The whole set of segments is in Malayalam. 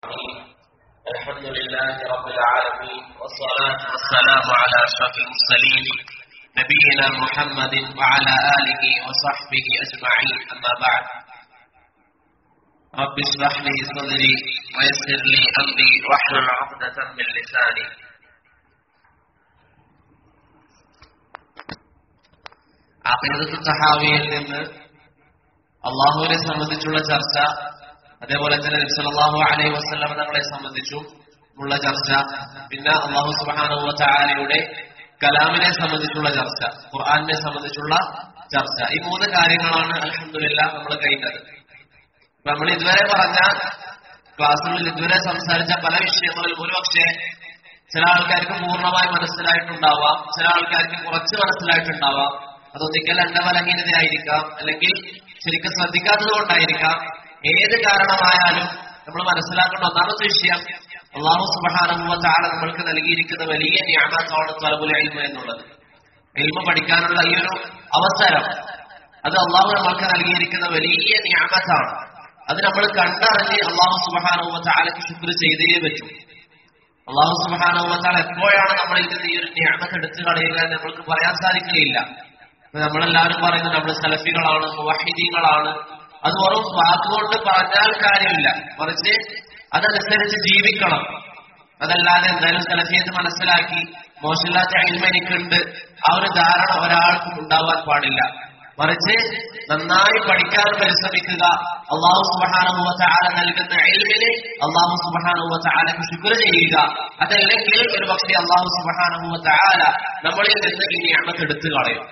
الحمد لله رب العالمين والصلاة والسلام على أشرف المرسلين نبينا محمد وعلى آله وصحبه أجمعين أما بعد رب اشرح لي صدري ويسر لي أمري واحلل عقدة من لساني. അഖീദത്തുൽ തഹാവിയിൽ നിന്ന് അല്ലാഹുവിനെ സംബന്ധിച്ചുള്ള ചർച്ച, അതേപോലെ തന്നെ നബി സല്ലല്ലാഹു അലൈഹി വസല്ലം തങ്ങളെ സംബന്ധിച്ചും ഉള്ള ചർച്ച, പിന്നെ അല്ലാഹു സുബ്ഹാനഹു വ തആലയുടെ കലാമിനെ സംബന്ധിച്ചുള്ള ചർച്ച, ഖുർആനിനെ സംബന്ധിച്ചുള്ള ചർച്ച, ഈ മൂന്ന് കാര്യങ്ങളാണ് അൽഹംദുലില്ലാഹ് നമ്മൾ കഴിഞ്ഞത്. നമ്മൾ ഇതുവരെ പറഞ്ഞ ക്ലാസ്സുകളിൽ ഇതുവരെ സംസാരിച്ച പല വിഷയങ്ങളിൽ ഒരുപക്ഷെ ചില ആൾക്കാർക്ക് പൂർണ്ണമായി മനസ്സിലായിട്ടുണ്ടാവാം, ചില ആൾക്കാർക്ക് കുറച്ച് മനസ്സിലായിട്ടുണ്ടാവാം. അതൊന്നിക്കൽ എന്റെ ബലഹീനതയായിരിക്കാം, അല്ലെങ്കിൽ ശരിക്കും ശ്രദ്ധിക്കാത്തത് കൊണ്ടായിരിക്കാം. ഏത് കാരണമായാലും നമ്മൾ മനസ്സിലാക്കേണ്ട ഒന്നാമത്തെ വിഷയം, അല്ലാഹു സുബ്ഹാനഹു വ തആല നമ്മൾക്ക് നൽകിയിരിക്കുന്ന വലിയ നിഅമത്താണ് തലബുൽ ഇൽമ എന്നുള്ളത്. ഇൽമ പഠിക്കാനുള്ള ഈ ഒരു അവസരം, അത് അല്ലാഹു നമ്മൾക്ക് നൽകിയിരിക്കുന്ന വലിയ നിഅമത്താണ്. അത് നമ്മൾ കണ്ടറിഞ്ഞ് അല്ലാഹു സുബ്ഹാനഹു വ തആലക്ക് ശുക്ർ ചെയ്തേ പറ്റൂ. അല്ലാഹു സുബ്ഹാനഹു വ തആല എപ്പോഴാണ് നമ്മളിൽ നിന്ന് ഈ ഒരു നിഅമത്ത് എടുത്തു കളയുക എന്ന് നമ്മൾക്ക് പറയാൻ സാധിക്കുകയില്ല. നമ്മളെല്ലാവരും പറയുന്നത് നമ്മൾ സലഫികളാണ്, മുവഹിദീങ്ങളാണ്. അത് വെറും വാക്കുകൊണ്ട് പറഞ്ഞാൽ കാര്യമില്ല, മറിച്ച് അതനുസരിച്ച് ജീവിക്കണം. അതല്ലാതെ എന്തായാലും സലഫിയത്ത് മനസ്സിലാക്കി മോശമില്ലാത്ത ഇൽമ എനിക്കുണ്ട്, ആ ഒരു ധാരണ ഒരാൾക്കും ഉണ്ടാവാൻ പാടില്ല. മറിച്ച് നന്നായി പഠിക്കാൻ പരിശ്രമിക്കുക. അല്ലാഹു സുബ്ഹാനഹു വ തആല നൽകുന്ന ഇൽമിന് അല്ലാഹു സുബ്ഹാനഹു വ തആലക്ക് ശുക്ർ ചെയ്യുക. അതല്ലെങ്കിൽ ഒരു പക്ഷേ അല്ലാഹു സുബ്ഹാനഹു വ തആല നമ്മളിൽ നിന്ന് ഈ നിഅമത്ത് എടുത്തു കളയും.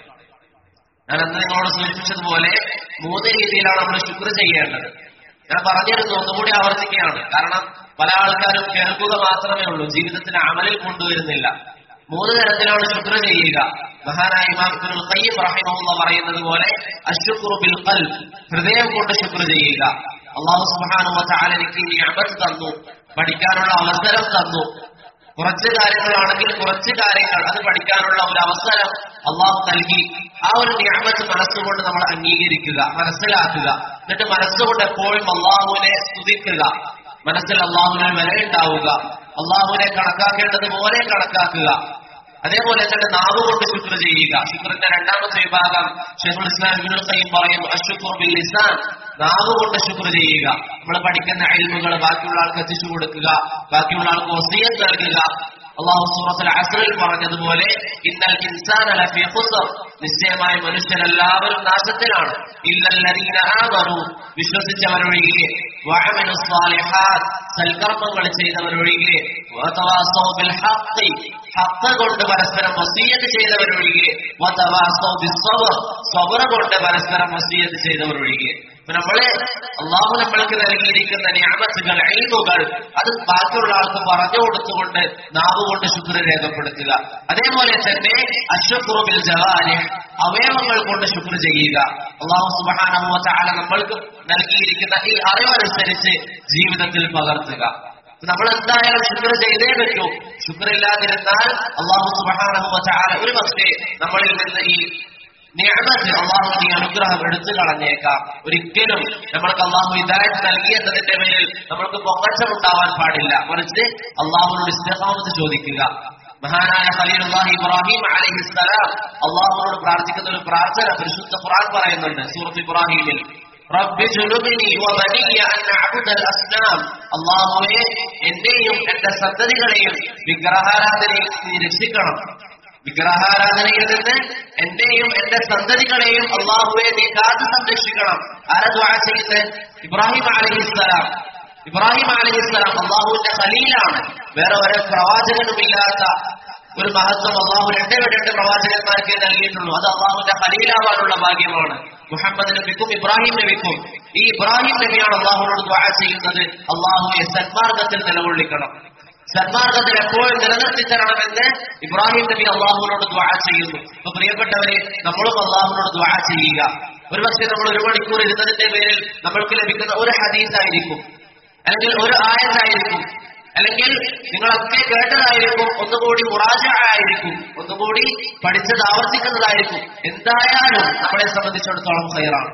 ഞാൻ അന്ന് നിങ്ങളോട് സൂചിപ്പിച്ചതുപോലെ മൂന്ന് രീതിയിലാണ് നമ്മൾ ശുക്ർ ചെയ്യേണ്ടത്. ഞാൻ പറഞ്ഞിരുന്നു, ഒന്നുകൂടി ആവർത്തിക്കുകയാണ്. കാരണം പല ആൾക്കാരും കേൾക്കുക മാത്രമേ ഉള്ളൂ, ജീവിതത്തിന് അമലിൽ കൊണ്ടുവരുന്നില്ല. മൂന്ന് തരത്തിലാണ് ശുക്ർ ചെയ്യുക. മഹാനായ ഇമാം ഇബ്നുൽ ഖയ്യിം റഹിമഹുല്ലാഹ് പറയുന്നത് പോലെ അശ്ശുക്റു ബിൽ ഖൽബ്, ഹൃദയം കൊണ്ട് ശുക്ർ ചെയ്യുക. അല്ലാഹു സുബ്ഹാനഹു വ തആല എനിക്ക് നിഅമത്ത് തന്നു, പഠിക്കാനുള്ള അവസരം തന്നു. കുറച്ച് കാര്യങ്ങളാണെങ്കിൽ കുറച്ച് കാര്യങ്ങൾ അത് പഠിക്കാനുള്ള ഒരു അവസരം അല്ലാഹു നൽകി. ആ ഒരു നിഅമത്ത് മനസ്സുകൊണ്ട് നമ്മൾ അംഗീകരിക്കുക, മനസ്സിലാക്കുക. എന്നിട്ട് മനസ്സുകൊണ്ട് എപ്പോഴും അല്ലാഹുവിനെ സ്തുതിക്കുക. മനസ്സിൽ അല്ലാഹുവിനെ വിലയുണ്ടാവുക, അല്ലാഹുവിനെ കണക്കാക്കേണ്ടതുപോലെ കണക്കാക്കുക. അതേപോലെ തന്നെ നാവ് കൊണ്ട് ശുക്ർ ചെയ്യുക. ശുക്രിന്റെ രണ്ടാമത്തെ വിഭാഗം ശൈഖുൽ ഇസ്ലാം ഇബ്നുൽ ഖയ്യിം പറയും അശ്ശുക്റു ബിൽ ലിസാൻ, നാവ് കൊണ്ട് ശുക്ർ ചെയ്യുക. നമ്മൾ പഠിക്കുന്ന ഇൽമുകൾ ബാക്കിയുള്ള ആൾക്ക് എത്തിച്ചു കൊടുക്കുക, ബാക്കിയുള്ള ആൾക്ക് വസിയത്ത് നൽകുക. അല്ലാഹു സൂറത്തുൽ അസ്റിൽ പറഞ്ഞതുപോലെ ഇന്നൽ ഇൻസാന ലഫീ ഖുസ്ർ, നിശ്ചയമായ മനുഷ്യരെല്ലാവരും നാശത്തിലാണ്. ഇല്ലല്ലദീന ആമനു, വിശ്വസിച്ചവരൊഴികെ, വഅമിലുസ് സാലിഹാത്ത്, സൽക്കർമ്മങ്ങൾ ചെയ്തവരൊഴികെ, വതവാസൗ ബിൽ ഹഖ്, ഹഖ് കൊണ്ട് പരസ്പരം വസിയത്ത് ചെയ്തവരൊഴികെ, വതവാസൗ ബിസ് സബ്ർ, സബ്ർ കൊണ്ട് പരസ്പരം വസിയത്ത് ചെയ്തവരൊഴികെ. നമ്മളെ അല്ലാഹു നമ്മൾക്ക് നൽകിയിരിക്കുന്ന നിഅമത്തുകൾ, ഇൽമുകൾ, അത് ബാക്കിയുള്ള ആൾക്ക് പറഞ്ഞു കൊടുത്തുകൊണ്ട് നാവ് കൊണ്ട് ശുക്ർ രേഖപ്പെടുത്തുക. അതേപോലെ തന്നെ അശ്ശുക്റു ബിൽ ജവാരിഹ്, അവയവങ്ങൾ കൊണ്ട് ശുക്ർ ചെയ്യുക. അല്ലാഹു സുബ്ഹാനഹു വ തആല നമ്മൾക്ക് നൽകിയിരിക്കുന്ന ഈ അറിവനുസരിച്ച് ജീവിതത്തിൽ പകർത്തുക. നമ്മൾ എന്തായാലും ശുക്ർ ചെയ്തേ പറ്റൂ. ശുക്രില്ലാതിരുന്നാൽ അല്ലാഹു സുബ്ഹാനഹു വ തആല ഒരു പക്ഷേ നമ്മളിൽ നിന്ന് ഈ നിഅമത്ത്, അല്ലാഹുവിന്റെ ഈ അനുഗ്രഹം എടുത്തു കളഞ്ഞേക്കാം. ഒരിക്കലും നമ്മൾക്ക് അല്ലാഹു ഹിദായത്ത് നൽകിയെന്നതിന്റെ പേരിൽ നമ്മൾക്ക് പൊങ്ങച്ചമുണ്ടാവാൻ പാടില്ല. മറിച്ച് അല്ലാഹുവിനോട് ഇസ്തിഖാമത്ത് ചോദിക്കുക. മഹാനായ ഖലീലുല്ലാഹി ഇബ്രാഹിം അലൈഹിസ്സലാം അല്ലാഹുവിനോട് പ്രാർത്ഥിക്കുന്ന ഒരു പ്രാർത്ഥന പരിശുദ്ധ ഖുർആൻ പറയുന്നുണ്ട് സൂറത്ത് ഇബ്രാഹിമിൽ. റബ്ബി ജുനുബിനി വബനിയ അൻ അഅ്ബുദൽ അസ്നാം, അല്ലാഹുവേ എന്നെയും എന്റെ സന്തതികളെയും വിഗ്രഹാരാധനയിൽ നീ രക്ഷിക്കണം. വിഗ്രഹാരാധനയിൽ നിന്ന് എന്റെയും എന്റെ സന്തതികളെയും അല്ലാഹുവേ നീ കാത്തു സംരക്ഷിക്കണം. ആരാ ദുആ ചെയ്യുന്നത്? ഇബ്രാഹിം അലൈഹിസ്സലാം. ഇബ്രാഹിം അലൈഹിസ്സലാം അല്ലാഹുവിന്റെ ഖലീലാണ്. വേറെ ഒരു പ്രവാചകനുമില്ലാത്ത ഒരു മഹത്വം അല്ലാഹു രണ്ട് പ്രവാചകന്മാർക്ക് നൽകിയിട്ടുള്ളൂ. അത് അല്ലാഹുവിന്റെ ഖലീലാവാനുള്ള ഭാഗ്യമാണ്. മുഹമ്മദ് നബിക്കും ഇബ്രാഹിം നബിക്കും. ഈ ഇബ്രാഹിം നബിയാണ് അല്ലാഹുവിനോട് ദുആ ചെയ്യുന്നത്, അല്ലാഹുവേ സന്മാർഗത്തിൽ നിലകൊള്ളിക്കണം, സന്മാർഗത്തിൽ എപ്പോഴും നിലനിർത്തി തരണമെന്ന് ഇബ്രാഹിം നബി അല്ലാഹുവിനോട് ദുആ ചെയ്യുന്നു. അപ്പൊ പ്രിയപ്പെട്ടവരെ, നമ്മളും അല്ലാഹുവിനോട് ദുആ ചെയ്യുക. ഒരുപക്ഷെ നമ്മൾ 1 മണിക്കൂർ ഇരുന്നതിന്റെ പേരിൽ നമ്മൾക്ക് ലഭിക്കുന്ന ഒരു ഹദീസായിരിക്കും, അല്ലെങ്കിൽ ഒരു ആയത്തായിരിക്കും, അല്ലെങ്കിൽ നിങ്ങളൊക്കെ കേട്ടതായിരിക്കും, ഒന്നുകൂടി മുറാജഅയായിരിക്കും, ഒന്നുകൂടി പഠിച്ചത് ആവർത്തിക്കുന്നതായിരിക്കും. എന്തായാലും നമ്മളെ സംബന്ധിച്ചിടത്തോളം ഖൈറാണ്.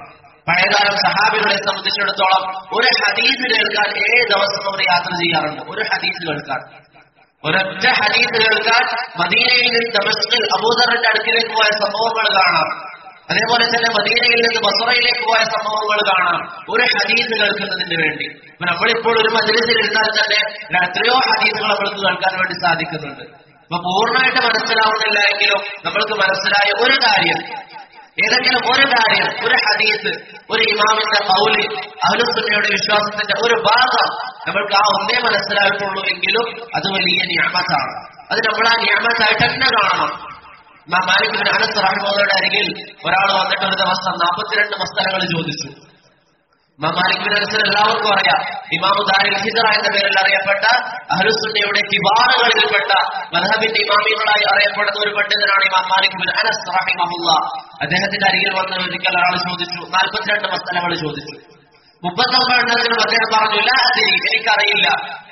പഴയകാലം സഹാബികളെ സംബന്ധിച്ചിടത്തോളം ഒരു ഹദീസ് കേൾക്കാൻ 7 ദിവസം അവർ യാത്ര ചെയ്യാറുണ്ട്. ഒരു ഹദീസ് കേൾക്കാൻ, ഒരൊറ്റ ഹദീസ് കേൾക്കാൻ മദീനയിൽ നിന്ന് ദമസ്കിൽ അബൂദറിന്റെ അടുക്കിലേക്ക് പോയ സംഭവങ്ങൾ കാണാം. അതേപോലെ തന്നെ മദീനയിൽ നിന്ന് ബസ്റയിലേക്ക് പോയ സംഭവങ്ങൾ കാണാം, ഒരു ഹദീസ് കേൾക്കുന്നതിന് വേണ്ടി. അപ്പൊ നമ്മളിപ്പോൾ ഒരു മജ്‌ലിസിൽ ഇരുന്നാൽ തന്നെ എത്രയോ ഹദീസുകൾ നമ്മൾക്ക് കേൾക്കാൻ വേണ്ടി സാധിക്കുന്നുണ്ട്. അപ്പൊ പൂർണ്ണമായിട്ട് മനസ്സിലാവുന്നില്ല എങ്കിലും നമ്മൾക്ക് മനസ്സിലായ ഒരു കാര്യം, ഏതെങ്കിലും ഒരു കാര്യം, ഒരു ഹദീസ്, ഒരു ഇമാമിന്റെ ഖൗല്, അഹ്ലുസുന്നയുടെ വിശ്വാസത്തിന്റെ ഒരു ഭാഗം നമ്മൾക്ക് ആ ഒന്നേ മനസ്സിലായിട്ടുള്ളൂ എങ്കിലും അത് വലിയ നിഅമത്താണ്. അത് നമ്മൾ ആ നിഅമത്തായിട്ട് തന്നെ കാണണം. ഇമാം മാലിക് ഇബ്നു അനസ് റഹിമഹുള്ളാഹുവിന്റെ അരികിൽ ഒരാൾ വന്നിട്ട് ഒരു ദിവസം 42 മസ്അലകൾ ചോദിച്ചു. ഇമാം മാലിക് ഇബ്നു അനസ് എല്ലാവർക്കും അറിയാം, ഇമാമു ദാരിൽ ഹിജ്റ എന്ന പേരിൽ അറിയപ്പെട്ട അഹ്ലുസുന്നയുടെ കിബാറുകളിൽപ്പെട്ട മദ്ഹബിന്റെ ഇമാമികളായി അറിയപ്പെടുന്ന ഒരു പണ്ഡിതനാണ് ഇമാം മാലിക് ഇബ്നു അനസ് റഹിമഹുല്ലാഹ്. അദ്ദേഹത്തിന്റെ അരികിൽ വന്ന ഒരിക്കൽ ഒരാൾ ചോദിച്ചു, 42 മസ്അലകൾ ചോദിച്ചു. 39 അദ്ദേഹം പറഞ്ഞു ലാ അദ്രി, എനിക്കറിയില്ല.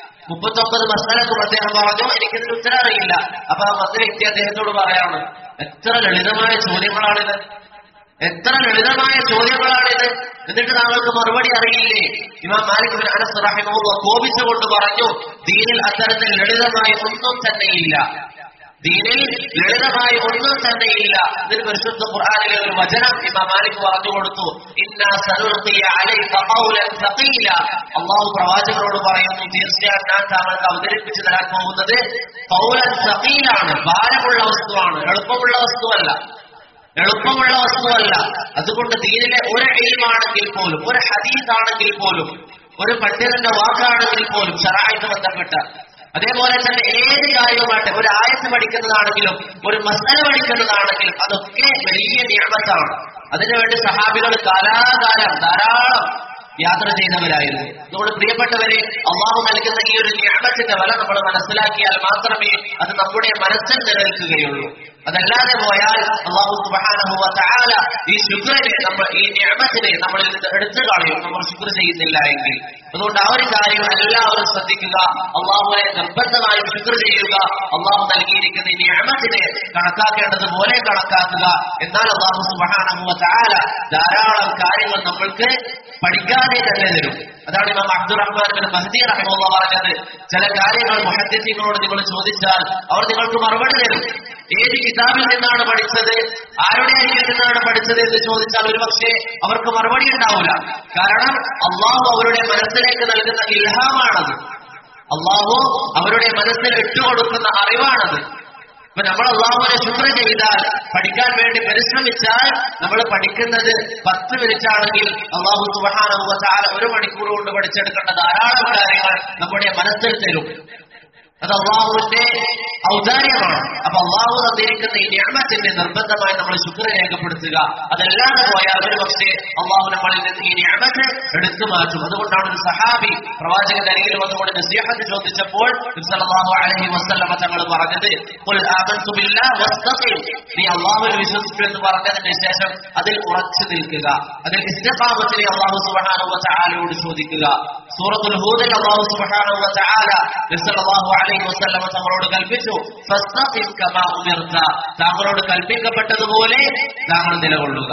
39 മസ്അലക്കും അദ്ദേഹം പറഞ്ഞു എനിക്കിതിന് ഉത്തരം അറിയില്ല. അപ്പൊ ആ വ്യക്തി അദ്ദേഹത്തോട് പറയാണ്, എത്ര ലളിതമായ ചോദ്യങ്ങളാണിത്, എത്ര ലളിതമായ ചോദ്യങ്ങളാണിത്, എന്നിട്ട് താങ്കൾക്ക് മറുപടി അറിയില്ലേ? ഇമാം മാലിക് ഇബ്നു അനസ് റഹിമഹുല്ലാഹ് കോപിച്ചുകൊണ്ട് പറഞ്ഞു, ദീനിൽ അത്തരത്തിൽ ലളിതമായ ഒന്നും തന്നെയില്ല, ദീനിൽ ലളിതമായി ഒന്നും തന്നെയില്ല. ഇതിന് പരിശുദ്ധ ഖുർആനിലെ ഒരു വചനം ഇമാം മാലിക് പറഞ്ഞു കൊടുത്തു, ഇന്നാ സനുൽഖി അലൈക ഖൗലൻ സഖീല. അല്ലാഹു പ്രവാചകരോട് പറയുന്നു, തീർച്ചയായും ഞാൻ താങ്കൾക്ക് അവതരിപ്പിച്ചു തരാൻ പോകുന്നത് ഖൗലൻ സഖീലാണ്, ഭാരമുള്ള വസ്തുവാണ്, എളുപ്പമുള്ള വസ്തുവല്ല, എളുപ്പമുള്ള വസ്തുവല്ല. അതുകൊണ്ട് ദീനിലെ ഒരു ഇൽമാണെങ്കിൽ പോലും, ഒരു ഹദീസ് ആണെങ്കിൽ പോലും, ഒരു പണ്ഡിതന്റെ വാക്കാണെങ്കിൽ പോലും ശറഅത്ത് ബന്ധപ്പെട്ട, അതേപോലെ തന്നെ ഏത് കാര്യവുമായിട്ട് ഒരു ആയത്ത് പഠിക്കുന്നതാണെങ്കിലും ഒരു മസ്അല പഠിക്കുന്നതാണെങ്കിലും അതൊക്കെ വലിയ നിഅമത്താണ്. അതിനുവേണ്ടി സഹാബികൾ കാലാകാലം ധാരാളം യാത്ര ചെയ്യുന്നവരായിരുന്നു. അതുകൊണ്ട് പ്രിയപ്പെട്ടവരെ, അള്ളാഹു നൽകുന്ന ഈ ഒരു നിഅമത്തിന്റെ വില നമ്മൾ മനസ്സിലാക്കിയാൽ മാത്രമേ അത് നമ്മുടെ മനസ്സിൽ നിലനിൽക്കുകയുള്ളൂ. അതല്ലാതെ പോയാൽ അല്ലാഹു സുബ്ഹാനഹു വ തആല ഈ ശുക്രിനെ, നമ്മൾ ഈ നിഅമത്തിനെ നമ്മളിൽ നിന്ന് എടുത്തു കളയും, നമ്മൾ ശുക്ർ ചെയ്യുന്നില്ല എങ്കിൽ. അതുകൊണ്ട് ആ ഒരു കാര്യം എല്ലാവരും ശ്രദ്ധിക്കുക, അള്ളാഹുവിനെ നിർബന്ധമായും ശുക്ർ ചെയ്യുക, അള്ളാഹു നൽകിയിരിക്കുന്ന ഈ നിഅമത്തിനെ കണക്കാക്കേണ്ടതുപോലെ കണക്കാക്കുക. എന്നാൽ അല്ലാഹു സുബ്ഹാനഹു വ തആല ധാരാളം കാര്യങ്ങൾ നമ്മൾക്ക് പഠിക്കാതെ തന്നെ തരും. അതാണ് ഇമാം അബ്ദുറഹ്മാൻ ഇബ്നു മഹ്ദി റഹിമഹുല്ലാഹ് പറഞ്ഞത്, ചില കാര്യങ്ങൾ മുഹദ്ദിസീങ്ങളോട് നിങ്ങൾ ചോദിച്ചാൽ അവർ നിങ്ങൾക്ക് മറുപടി തരും. ഏത് കിതാബിൽ നിന്നാണ് പഠിച്ചത്, ആരുടെ അരികിൽ നിന്നാണ് പഠിച്ചത് എന്ന് ചോദിച്ചാൽ ഒരുപക്ഷെ അവർക്ക് മറുപടി ഉണ്ടാവില്ല. കാരണം അള്ളാഹു അവരുടെ മനസ്സിലേക്ക് നൽകുന്ന ഇൽഹാമാണത്, അള്ളാഹു അവരുടെ മനസ്സിൽ ഇട്ടുകൊടുക്കുന്ന അറിവാണത്. അപ്പൊ നമ്മൾ അള്ളാഹുവിനെ ശുക്ർ ചെയ്താൽ, പഠിക്കാൻ വേണ്ടി പരിശ്രമിച്ചാൽ, നമ്മൾ പഠിക്കുന്നത് 10 മിനിറ്റ് ആണെങ്കിൽ അള്ളാഹു സുബ്ഹാനഹു വ തആല 1 മണിക്കൂർ കൊണ്ട് പഠിച്ചെടുക്കേണ്ട ധാരാളം കാര്യങ്ങൾ നമ്മുടെ മനസ്സിൽ തരും. അത് അള്ളാഹുവിന്റെ ഔദാര്യമാണ്. അപ്പൊ അള്ളാഹു തന്നിരിക്കുന്ന ഈ നിഅമത്തിന്റെ നിർബന്ധമായി നമ്മൾ ശുക്ർ രേഖപ്പെടുത്തുക. അതല്ലാതെ പോയാൽ ഒരു പക്ഷേ അള്ളാഹു നമ്മളിൽ നിന്ന് ഈ നിഅമത്ത് എടുത്തു മാറ്റും. അതുകൊണ്ടാണ് ഒരു സഹാബി പ്രവാചകന്റെ അരികിൽ വന്നുകൊണ്ട് നസീഹത്ത് ചോദിച്ചപ്പോൾ നബി സല്ലല്ലാഹു അലൈഹി വസല്ലം തങ്ങൾ പറഞ്ഞത്, ഖുൽ ആമൻതു ബില്ലാഹി വസ്തഖിം, നീ അള്ളാഹുവിൽ വിശ്വസിച്ചു എന്ന് പറഞ്ഞതിന് ശേഷം അതിൽ ഉറച്ചു നിൽക്കുക, അതിൽ ഇസ്തിഖാമത്തിനെ അള്ളാഹു സുബ്ഹാനഹു വ തആലയോട് ചോദിക്കുക. സൂറത്തുൽ ഹൂദിൽ അള്ളാഹു സുബ്ഹാനഹു വ തആല നബി സല്ലല്ലാഹു അലൈഹി വസല്ലം തങ്ങളോട് കൽപ്പിച്ചു, ഫസ്തഖിം കമാ ഉമിർത, താങ്കളോട് കൽപ്പിക്കപ്പെട്ടതുപോലെ താങ്കൾ നിലകൊള്ളുക.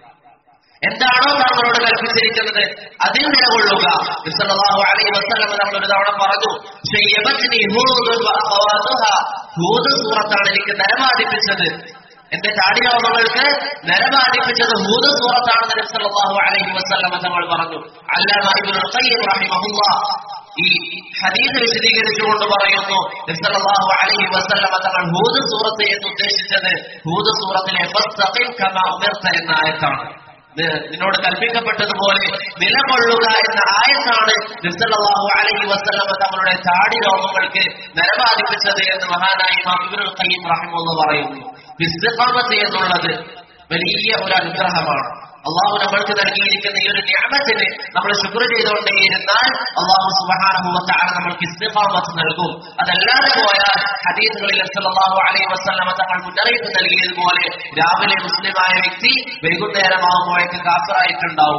എന്താണോ താങ്കളോട് കൽപ്പിച്ചിരിക്കുന്നത് അതിൽ നിലകൊള്ളുക. നബി സല്ലല്ലാഹു അലൈഹി വസല്ലം തങ്ങൾ ഒരു തവണ പറഞ്ഞു, ശയ്യബത്നി ഹൂദുൻ വ അഖവാതുഹാ, ഹൂദ് സൂറത്താണ് എനിക്ക് നരമാദിപ്പിച്ചത്, എന്റെ താടിരോമങ്ങൾക്ക് നരമാദിപ്പിച്ചത് ഹൂദ് സൂറത്താണെന്ന് നബി സല്ലല്ലാഹു അലൈഹി വസല്ലം തങ്ങൾ പറഞ്ഞു. അല്ലാമ ഇബ്നുൽ ഖയ്യിം റഹിമഹുല്ലാഹ് ഈ ഹദീസ് വിശദീകരിച്ചുകൊണ്ട് പറയുന്നു, നബി സല്ലല്ലാഹു അലൈഹി വസല്ലം തങ്ങൾ ഹൂദ് സൂറത്ത് എന്ന് ഉദ്ദേശിച്ചത് ഹൂദ് സൂറത്തിലെ ഫസ്തഖിം കമാ ഉമിർത എന്ന ആയത്താണ്. നിന്നോട് കൽപ്പിക്കപ്പെട്ടതുപോലെ നിലകൊള്ളുക എന്ന ആയത്താണ് നബി സല്ലല്ലാഹു അലൈഹി വസല്ലം തങ്ങളുടെ താടി രോമങ്ങൾക്ക് നരബാധിപ്പിച്ചത് എന്ന് മഹാനായ ഇമാം ഇബ്നുൽ ഖയ്യിം റഹിമഹുല്ലാഹ് പറയുന്നു. ഇസ്തിഖാമത്ത് എന്നുള്ളത് വലിയ ഒരു അനുഗ്രഹമാണ്. അള്ളാഹു നമ്മൾക്ക് നൽകിയിരിക്കുന്ന ഈ ഒരു നിഅമത്തിന് നമ്മൾ ശുക്ർ ചെയ്തുകൊണ്ടേയിരുന്നാൽ അള്ളാഹു സുബ്ഹാനഹു വ തആല നമ്മൾക്ക് ഇസ്തിഖാമത്ത് നൽകും. അതല്ലാതെ പോയാൽ ഹദീസുകളിൽ സല്ലല്ലാഹു അലൈഹി വസല്ലം തങ്ങൾ മുന്നറിയിപ്പ് നൽകിയതുപോലെ രാവിലെ മുസ്ലിമായ വ്യക്തി വൈകുന്നേരമാകുമ്പോഴേക്ക് കാഫിറായിട്ടുണ്ടാവും.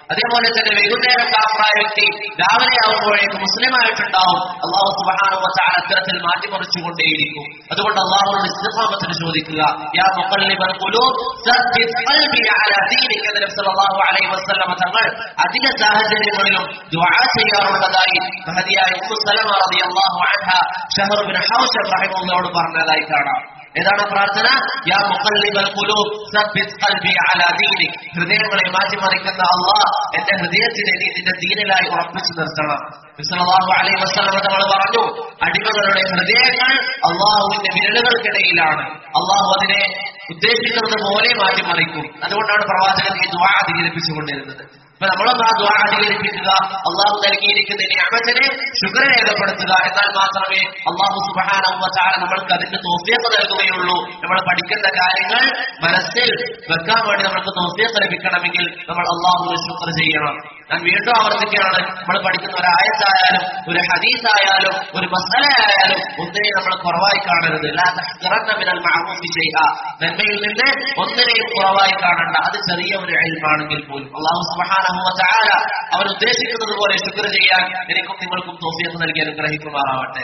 അതേപോലെ തന്നെ വൈകുന്നേരം കാഫറായ വ്യക്തി രാവിലെ ആവുമ്പോഴേക്ക് മുസ്ലിമായിട്ടുണ്ടാവും. അല്ലാഹു സുബ്ഹാനഹു വ തആല അത്തരത്തിൽ മാറ്റിമറിച്ചുകൊണ്ടേയിരിക്കും. അതുകൊണ്ട് അല്ലാഹുവോട് ഇസ്തിഖാമത്തിന് ചോദിക്കുക. യാ മുഖല്ലിബൽ ഖുലൂബ് സബ്ബിത് ഖൽബി അലാ ദീനിക. നബി സല്ലല്ലാഹു അലൈഹി വസല്ലം തങ്ങൾ അധിക സാഹചര്യങ്ങളിലും ദുആ ചെയ്യാറുള്ളതായി മഹദിയായ ഉമ്മു സലമ റളിയല്ലാഹു അൻഹ ശഹർ ബിൻ ഹൗശബ് റഹിമഹുല്ലാഹോട് പറഞ്ഞതായി കാണാം. ഏതാണ് പ്രാർത്ഥന? യാ മുഖല്ലിബൽ ഖുലൂബ് സബ്ബിത് ഖൽബി അലാ ദീനിക. ഹൃദയങ്ങളെ മാറ്റിമറിക്കുന്ന അല്ലാഹ് എന്റെ ഹൃദയത്തിനെ നീ നിന്റെ ദീനിലായി ഉറപ്പിച്ചു നിർത്തണം. സല്ലല്ലാഹു അലൈഹി വസല്ലം തങ്ങൾ പറഞ്ഞു, അടിമകളുടെ ഹൃദയങ്ങൾ അല്ലാഹുവിന്റെ വിരലുകൾക്കിടയിലാണ്. അല്ലാഹു അതിനെ ഉദ്ദേശിക്കുന്നത് പോലെ മാറ്റിമറിക്കും. അതുകൊണ്ടാണ് പ്രവാചകൻ ഈ ദുആ അധികരിപ്പിച്ചുകൊണ്ടിരുന്നത്. അപ്പൊ നമ്മളൊന്ന് ആ ദുആ അധികരിപ്പിക്കുക, അള്ളാഹു നൽകിയിരിക്കുന്ന നിഅമത്തിനെ ശുക്ർ രേഖപ്പെടുത്തുക. എന്നാൽ മാത്രമേ അല്ലാഹു സുബ്ഹാനഹു വ തആല നമ്മൾക്ക് അതിന്റെ തൗഫീഖ് നൽകുകയുള്ളൂ. നമ്മൾ പഠിക്കുന്ന കാര്യങ്ങൾ മനസ്സിൽ വെക്കാൻ വേണ്ടി നമുക്ക് തൗഫീഖ് ലഭിക്കണമെങ്കിൽ നമ്മൾ അല്ലാഹുവിനെ ശുക്ർ ചെയ്യണം. ഞാൻ വീണ്ടും ആവർത്തിക്കുകയാണ്, നമ്മൾ പഠിക്കുന്ന ഒരു ആയത്തായാലും ഒരു ഹദീസായാലും ഒരു മസ്അല ആയാലും ഒന്നിനെ നമ്മൾ കുറവായി കാണരുത്. ലാ തഹ്ഖിറന്ന മിനൽ മഅറൂഫി ശൈഅ. നന്മയിൽ നിന്ന് ഒന്നിനെയും കുറവായി കാണണ്ട. അത് ചെറിയ ഒരു ഇൽമാണെങ്കിൽ പോലും അല്ലാഹു സുബ്ഹാനഹു വ തആല അവർ ഉദ്ദേശിക്കുന്നത് പോലെ ശുക്ർ ചെയ്യാൻ എനിക്കും നിങ്ങൾക്കും തൗഫീഖ് നൽകി അനുഗ്രഹിക്കുമാറാവട്ടെ.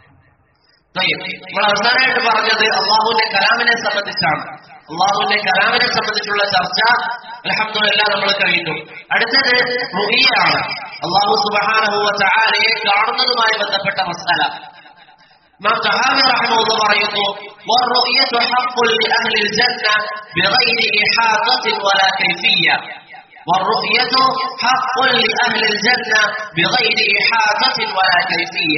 നമ്മൾ അവസാനമായിട്ട് പറഞ്ഞത് അല്ലാഹുവിന്റെ കലാമിനെ സംബന്ധിച്ചാണ്. അല്ലാഹുവിന്റെ കലാമിനെ സംബന്ധിച്ചുള്ള ചർച്ച അൽഹംദുലില്ലാഹ് നമ്മൾ കഴിഞ്ഞു. അടുത്തത് റുഹിയാണ്. അല്ലാഹു സുബ്ഹാനഹു വ തആലയെ കാണുന്നതുമായി ബന്ധപ്പെട്ട മസ്അല. ഇമാം തഹാവി റഹിമഹുല്ലാഹ് പറയുന്നു, വറുയതു ഹഖ്ഖുൻ ലിഅഹ്ലിൽ ജന്ന ബിഗൈരി ഇഹാതത്തിൻ വലാ കൈഫിയ്യ. വറുയതു ഹഖ്ഖുൻ ലിഅഹ്ലിൽ ജന്ന ബിഗൈരി ഇഹാതത്തിൻ വലാ കൈഫിയ്യ.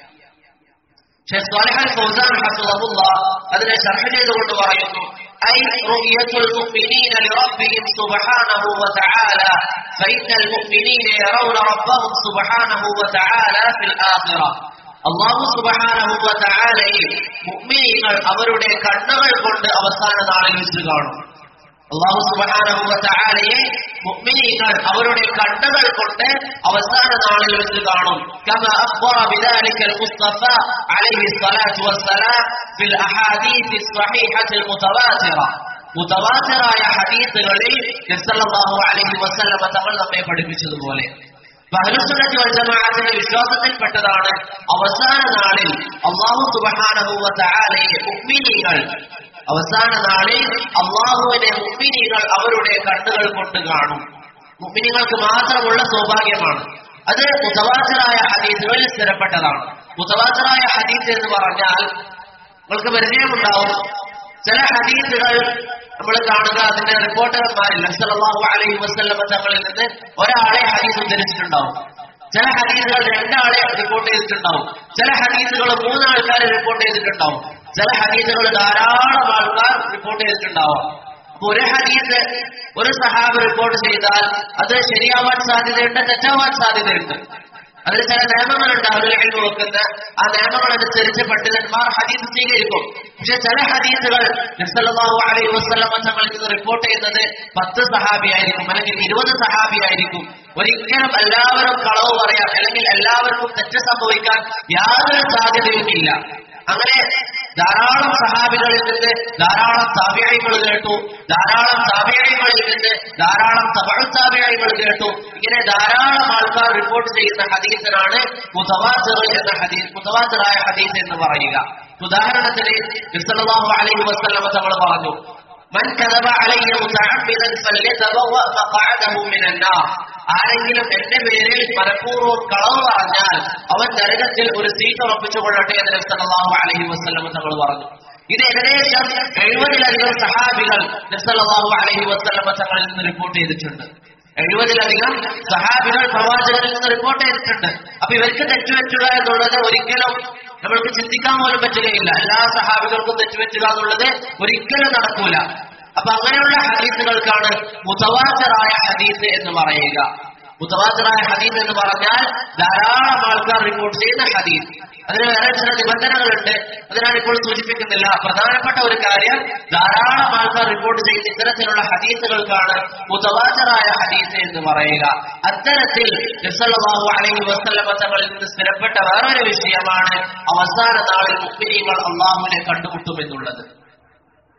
ഷെയ്ഖ് സ്വാലിഹ് അൽ ഫൗസാൻ ഹഫിളഹുല്ലാഹ് അതിനെ ശർഹ് ചെയ്തുകൊണ്ട് പറയുന്നു, ഐ റുയതുൽ മുഅ്മിനീന ലിറബ്ബിഹിം സുബ്ഹാനഹു വ തആല ഫഇന്നൽ മുഅ്മിനീന യറൗന റബ്ബഹും സുബ്ഹാനഹു വ തആല ഫിൽ ആഖിറ. അല്ലാഹു സുബ്ഹാനഹു വ തആലയെ മുഅ്മിനീങ്ങൾ അവരുടെ കണ്ണുകൾ കൊണ്ട് അവസാന നാളിൽ വെച്ച് കാണും. അല്ലാഹു സുബ്ഹാനഹു വ തആലയെ മുഅ്മിനീങ്ങൾ അവരുടെ കണ്ണുകൾ കൊണ്ട് അവസാന നാളിൽ വെച്ച് കാണും. കമാ അഖ്ബറ ബിദാലികൽ മുസ്തഫ അലൈഹി സ്വലാത്തു വസ്സലാം ഫിൽ അഹാദീസ് സ്വഹീഹത്തിൽ മുതവാതിറ. മുതവാതിറായ ഹദീസുകളിൽ നബി സല്ലല്ലാഹു അലൈഹി വസല്ലം തങ്ങൾ നമ്മെ പഠിപ്പിച്ചതുപോലെ അഹ്ലുസുന്നത്തി വൽ ജമാഅത്തിന്റെ വിശ്വാസത്തിൽപ്പെട്ടതാണ് അവസാന നാളിൽ അല്ലാഹു സുബ്ഹാനഹു വ തആലയെ മുഅ്മിനീങ്ങൾ അവസാന നാളിൽ അല്ലാഹുവിനെ മുഅ്മിനീങ്ങൾ അവരുടെ കണ്ണുകൾ കൊണ്ട് കാണും. മുഅ്മിനീങ്ങൾക്ക് മാത്രമുള്ള സൗഭാഗ്യമാണ്. അത് മുതവാതിറായ ഹദീസുകളിൽ സ്ഥിരപ്പെട്ടതാണ്. മുതവാതിറായ ഹദീസ് എന്ന് പറഞ്ഞാൽ നിങ്ങൾക്ക് പരിചയമുണ്ടാവും. ചില ഹദീസുകൾ നമ്മൾ കാണുക, അതിന്റെ റിപ്പോർട്ടർമാരിൽ നബി സല്ലല്ലാഹു അലൈഹി വസല്ലം തങ്ങളിൽ നിന്ന് ഒരാളെ ഹദീസ് ഉദ്ധരിച്ചിട്ടുണ്ടാവും. ചില ഹദീസുകൾ രണ്ടാളെ റിപ്പോർട്ട് ചെയ്തിട്ടുണ്ടാവും. ചില ഹദീസുകൾ മൂന്നാൾക്കാർ റിപ്പോർട്ട് ചെയ്തിട്ടുണ്ടാവും. ചില ഹദീസുകൾ ധാരാളം ആൾക്കാർ റിപ്പോർട്ട് ചെയ്തിട്ടുണ്ടാവും. അപ്പൊ ഒരു ഹദീസ് ഒരു സഹാബ് റിപ്പോർട്ട് ചെയ്താൽ അത് ശരിയാവാൻ സാധ്യതയുണ്ട്, തെറ്റാവാൻ സാധ്യതയുണ്ട്. അതിൽ ചില നിയമങ്ങളുണ്ട് അവരുടെ കയ്യിൽ വെക്കുന്ന. ആ നിയമങ്ങൾ അനുസരിച്ച് പണ്ഡിതന്മാർ ഹദീസ് സ്വീകരിക്കും. പക്ഷെ ചില ഹദീസുകൾ നബി സല്ലല്ലാഹു അലൈഹി വസല്ലം തങ്ങളിൽ നിന്ന് റിപ്പോർട്ട് ചെയ്യുന്നത് 10 സഹാബിയായിരിക്കും, അല്ലെങ്കിൽ 20 സഹാബിയായിരിക്കും. ഒരിക്കലും എല്ലാവരും കളവ് പറയാൻ അല്ലെങ്കിൽ എല്ലാവർക്കും തെറ്റ് സംഭവിക്കാൻ യാതൊരു സാധ്യതയുമില്ല. അങ്ങനെ ധാരാളം സഹാബികളിൽ നിന്ന് ധാരാളം താബിഈകൾ കേട്ടു, ധാരാളം താബിഈകളിൽ നിന്ന് ധാരാളം തബഉ താബിഈകൾ കേട്ടു. ഇങ്ങനെ ധാരാളം ആൾക്കാർ റിപ്പോർട്ട് ചെയ്യുന്ന ഹദീസിനാണ് മുതവാതിർ എന്ന ഹദീസ്, മുതവാതിറായ ഹദീസ് എന്ന് പറയുക. ഉദാഹരണത്തിന് നബി സല്ലല്ലാഹു അലൈഹി വസല്ലം തങ്ങൾ പറഞ്ഞു, മൻ കദബ അലയ്യ മുതഅമ്മിദൻ ഫല്യതബവ്വ മഖഅദഹു മിനൻ നാർ. ആരെങ്കിലും എന്റെ പേരിൽ മനഃപൂർവ്വം കളവ് പറഞ്ഞാൽ അവൻ നരകത്തിൽ ഒരു സീറ്റ് ഉറപ്പിച്ചുകൊള്ളട്ടെ എന്ന് നബി സല്ലല്ലാഹു അലൈഹി വസല്ലം തങ്ങൾ പറഞ്ഞു. ഇത് ഏകദേശം 70-ലധികം സഹാബികൾ നബി സല്ലല്ലാഹു അലൈഹി വസല്ലം തങ്ങളിൽ നിന്ന് റിപ്പോർട്ട് ചെയ്തിട്ടുണ്ട്. 70-ലധികം സഹാബികൾ പ്രവാചകനിൽ നിന്ന് റിപ്പോർട്ട് ചെയ്തിട്ടുണ്ട്. അപ്പൊ ഇവർക്ക് തെറ്റുപറ്റുക എന്നുള്ളത് ഒരിക്കലും നമ്മൾക്ക് ചിന്തിക്കാൻ പോലും പറ്റുകയില്ല. എല്ലാ സഹാബികൾക്കും തെറ്റുപറ്റുക എന്നുള്ളത് ഒരിക്കലും നടക്കൂല. അപ്പൊ അങ്ങനെയുള്ള ഹദീസുകൾക്കാണ് മുതവാതിറായ ഹദീസ് എന്ന് പറയുക. മുതവാതിറായ ഹദീസ് എന്ന് പറഞ്ഞാൽ ധാരാളം ആൾക്കാർ റിപ്പോർട്ട് ചെയ്യുന്ന ഹദീസ്. അതിന് വേറെ ചില നിബന്ധനകളുണ്ട്, അതിനാണ് ഇപ്പോൾ സൂചിപ്പിക്കുന്നില്ല. പ്രധാനപ്പെട്ട ഒരു കാര്യം, ധാരാളം ആൾക്കാർ റിപ്പോർട്ട് ചെയ്യുന്ന ഇത്തരത്തിലുള്ള ഹദീസുകൾക്കാണ് മുതവാതിറായ ഹദീസ് എന്ന് പറയുക. അത്തരത്തിൽ നബി സല്ലല്ലാഹു അലൈഹി വസല്ലം തങ്ങളിൽ നിന്ന് സ്ഥിരപ്പെട്ട വേറൊരു വിഷയമാണ് അവസാന നാളിൽ മുഅ്മിനീങ്ങൾ അല്ലാഹുവിനെ കണ്ടുമുട്ടുമെന്നുള്ളത്.